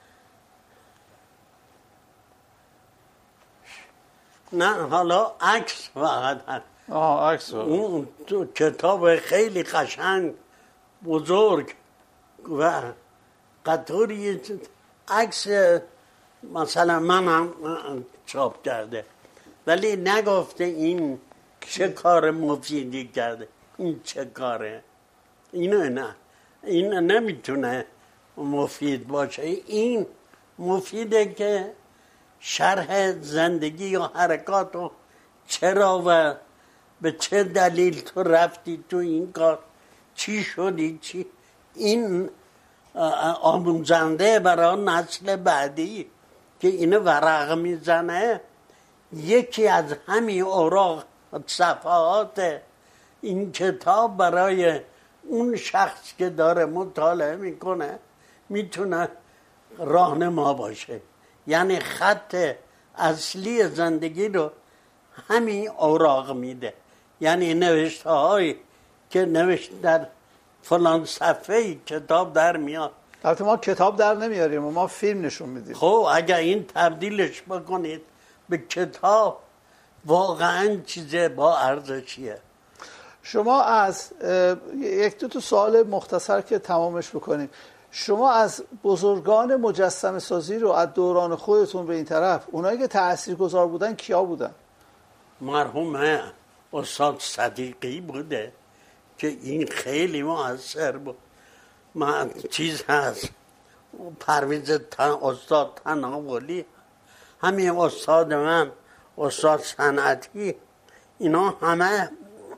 نه حالا عکس فقط هست. عکس اون کتاب خیلی قشنگ بزرگ و قطوری عکس مثلا من هم چاپ کرده، ولی نگفته این چه کار مفیدی کرده، این چه کاره، اینو نه، این نمیتونه مفید باشه. این مفیده که شرح زندگی یا حرکات و چرا و به چه دلیل تو رفتی تو این کار، چی شدی، چی، این آموزنده برای نسل بعدی که اینو ورق میزنه. یکی از همین اوراق صفحات این کتاب برای اون شخص که داره مطالعه میکنه میتونه راهنما باشه. یعنی خط اصلی زندگی رو همین اوراق میده. یعنی نوشته هایی که نوشته در فلان صفحه کتاب در میاد. البته ما کتاب در نمیاریم و ما فیلم نشون میدیم. خب اگر این تبدیلش بکنید به کتاب واقعا چیز با ارزشیه. شما از یک دو تا سوال مختصر که تمامش بکنیم، شما از بزرگان مجسمه سازی رو از دوران خودتون به این طرف، اونایی که تاثیرگذار بودن کیا بودن؟ مرحوم استاد صدیقی بوده که این خیلی مؤثر بود. من چیز هست پرویز استاد تناولی، همین استاد من، استاد صنعتی، اینا همه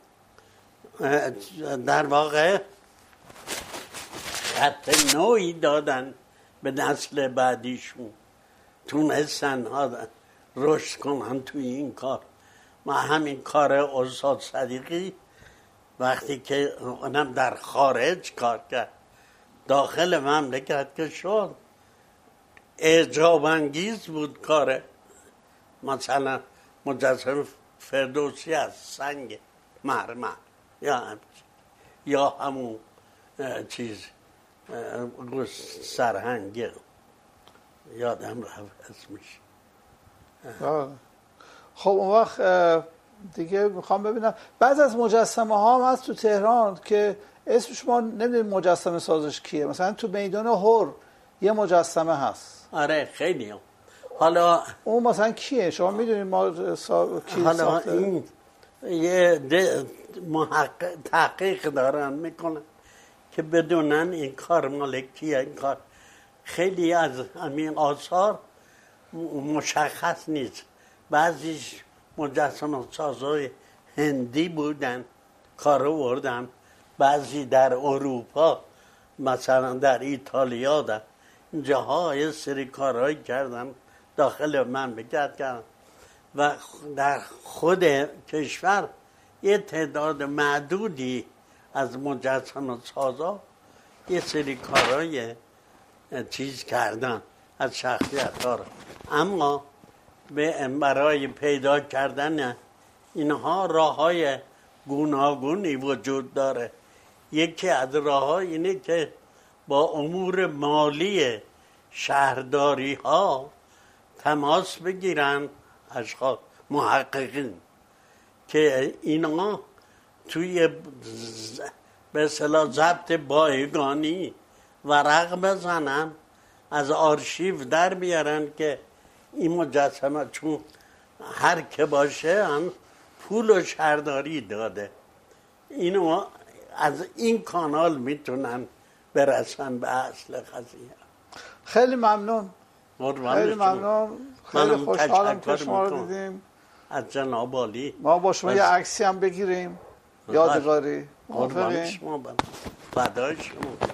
در واقع خط نوعی دادن به نسل بعدیشون، تونستن رشد کنن توی این کار. ما همین کار استاد صدیقی وقتی که اونم در خارج کار کرد، داخل مملکت که شد، اعجاب انگیز بود کاره. مثلا مجسمه فردوسی از سنگ مرمر یا همون چیز سرهنگ، یادم رفت اسمش. خب اون وقت دیگه میخوام ببینم بعض از مجسمه ها هم هست تو تهران که اسمش ما نمیدونیم مجسمه سازش کیه. مثلا تو میدان هور یه مجسمه هست. آره خیلی هم. حالا اون مثلا کیه؟ شما میدونید ما کی حالا ساخته؟ این یه محقق تحقیق دارن میکنن که بدونن این کار مال کیه. این کار خیلی از همین آثار مشخص نیست. بعضیش مجسمه سازای هندی بودن کارو بردن، بعضی در اروپا مثلا در ایتالیا در جاها یه سری کارهایی کردن داخل مملکت کردن و در خود کشور یه تعداد معدودی از مجسمه سازا یه سری کارهای چیز کردن از شخصیت ها رو. اما برای پیدا کردن اینها راه های گوناگونی وجود داره. یکی از راه ها اینه که با امور مالی شهرداری ها تماس بگیرن اشخاص محققین که اینا توی به اصطلاح ضبط بایگانی ورق بزنن، از آرشیو در بیارن که این مجسمه چون هر که باشه هم پول و شهرداری داده. اینو از این کانال میتونن برسن به اصل قضیه. خیلی ممنون. خیلی ممنون. خیلی خوشحالم که شما رو دیدیم. از جناب عالی. ما با شما یه عکسی هم بگیریم یادگاری. قربان شما، فدای شما.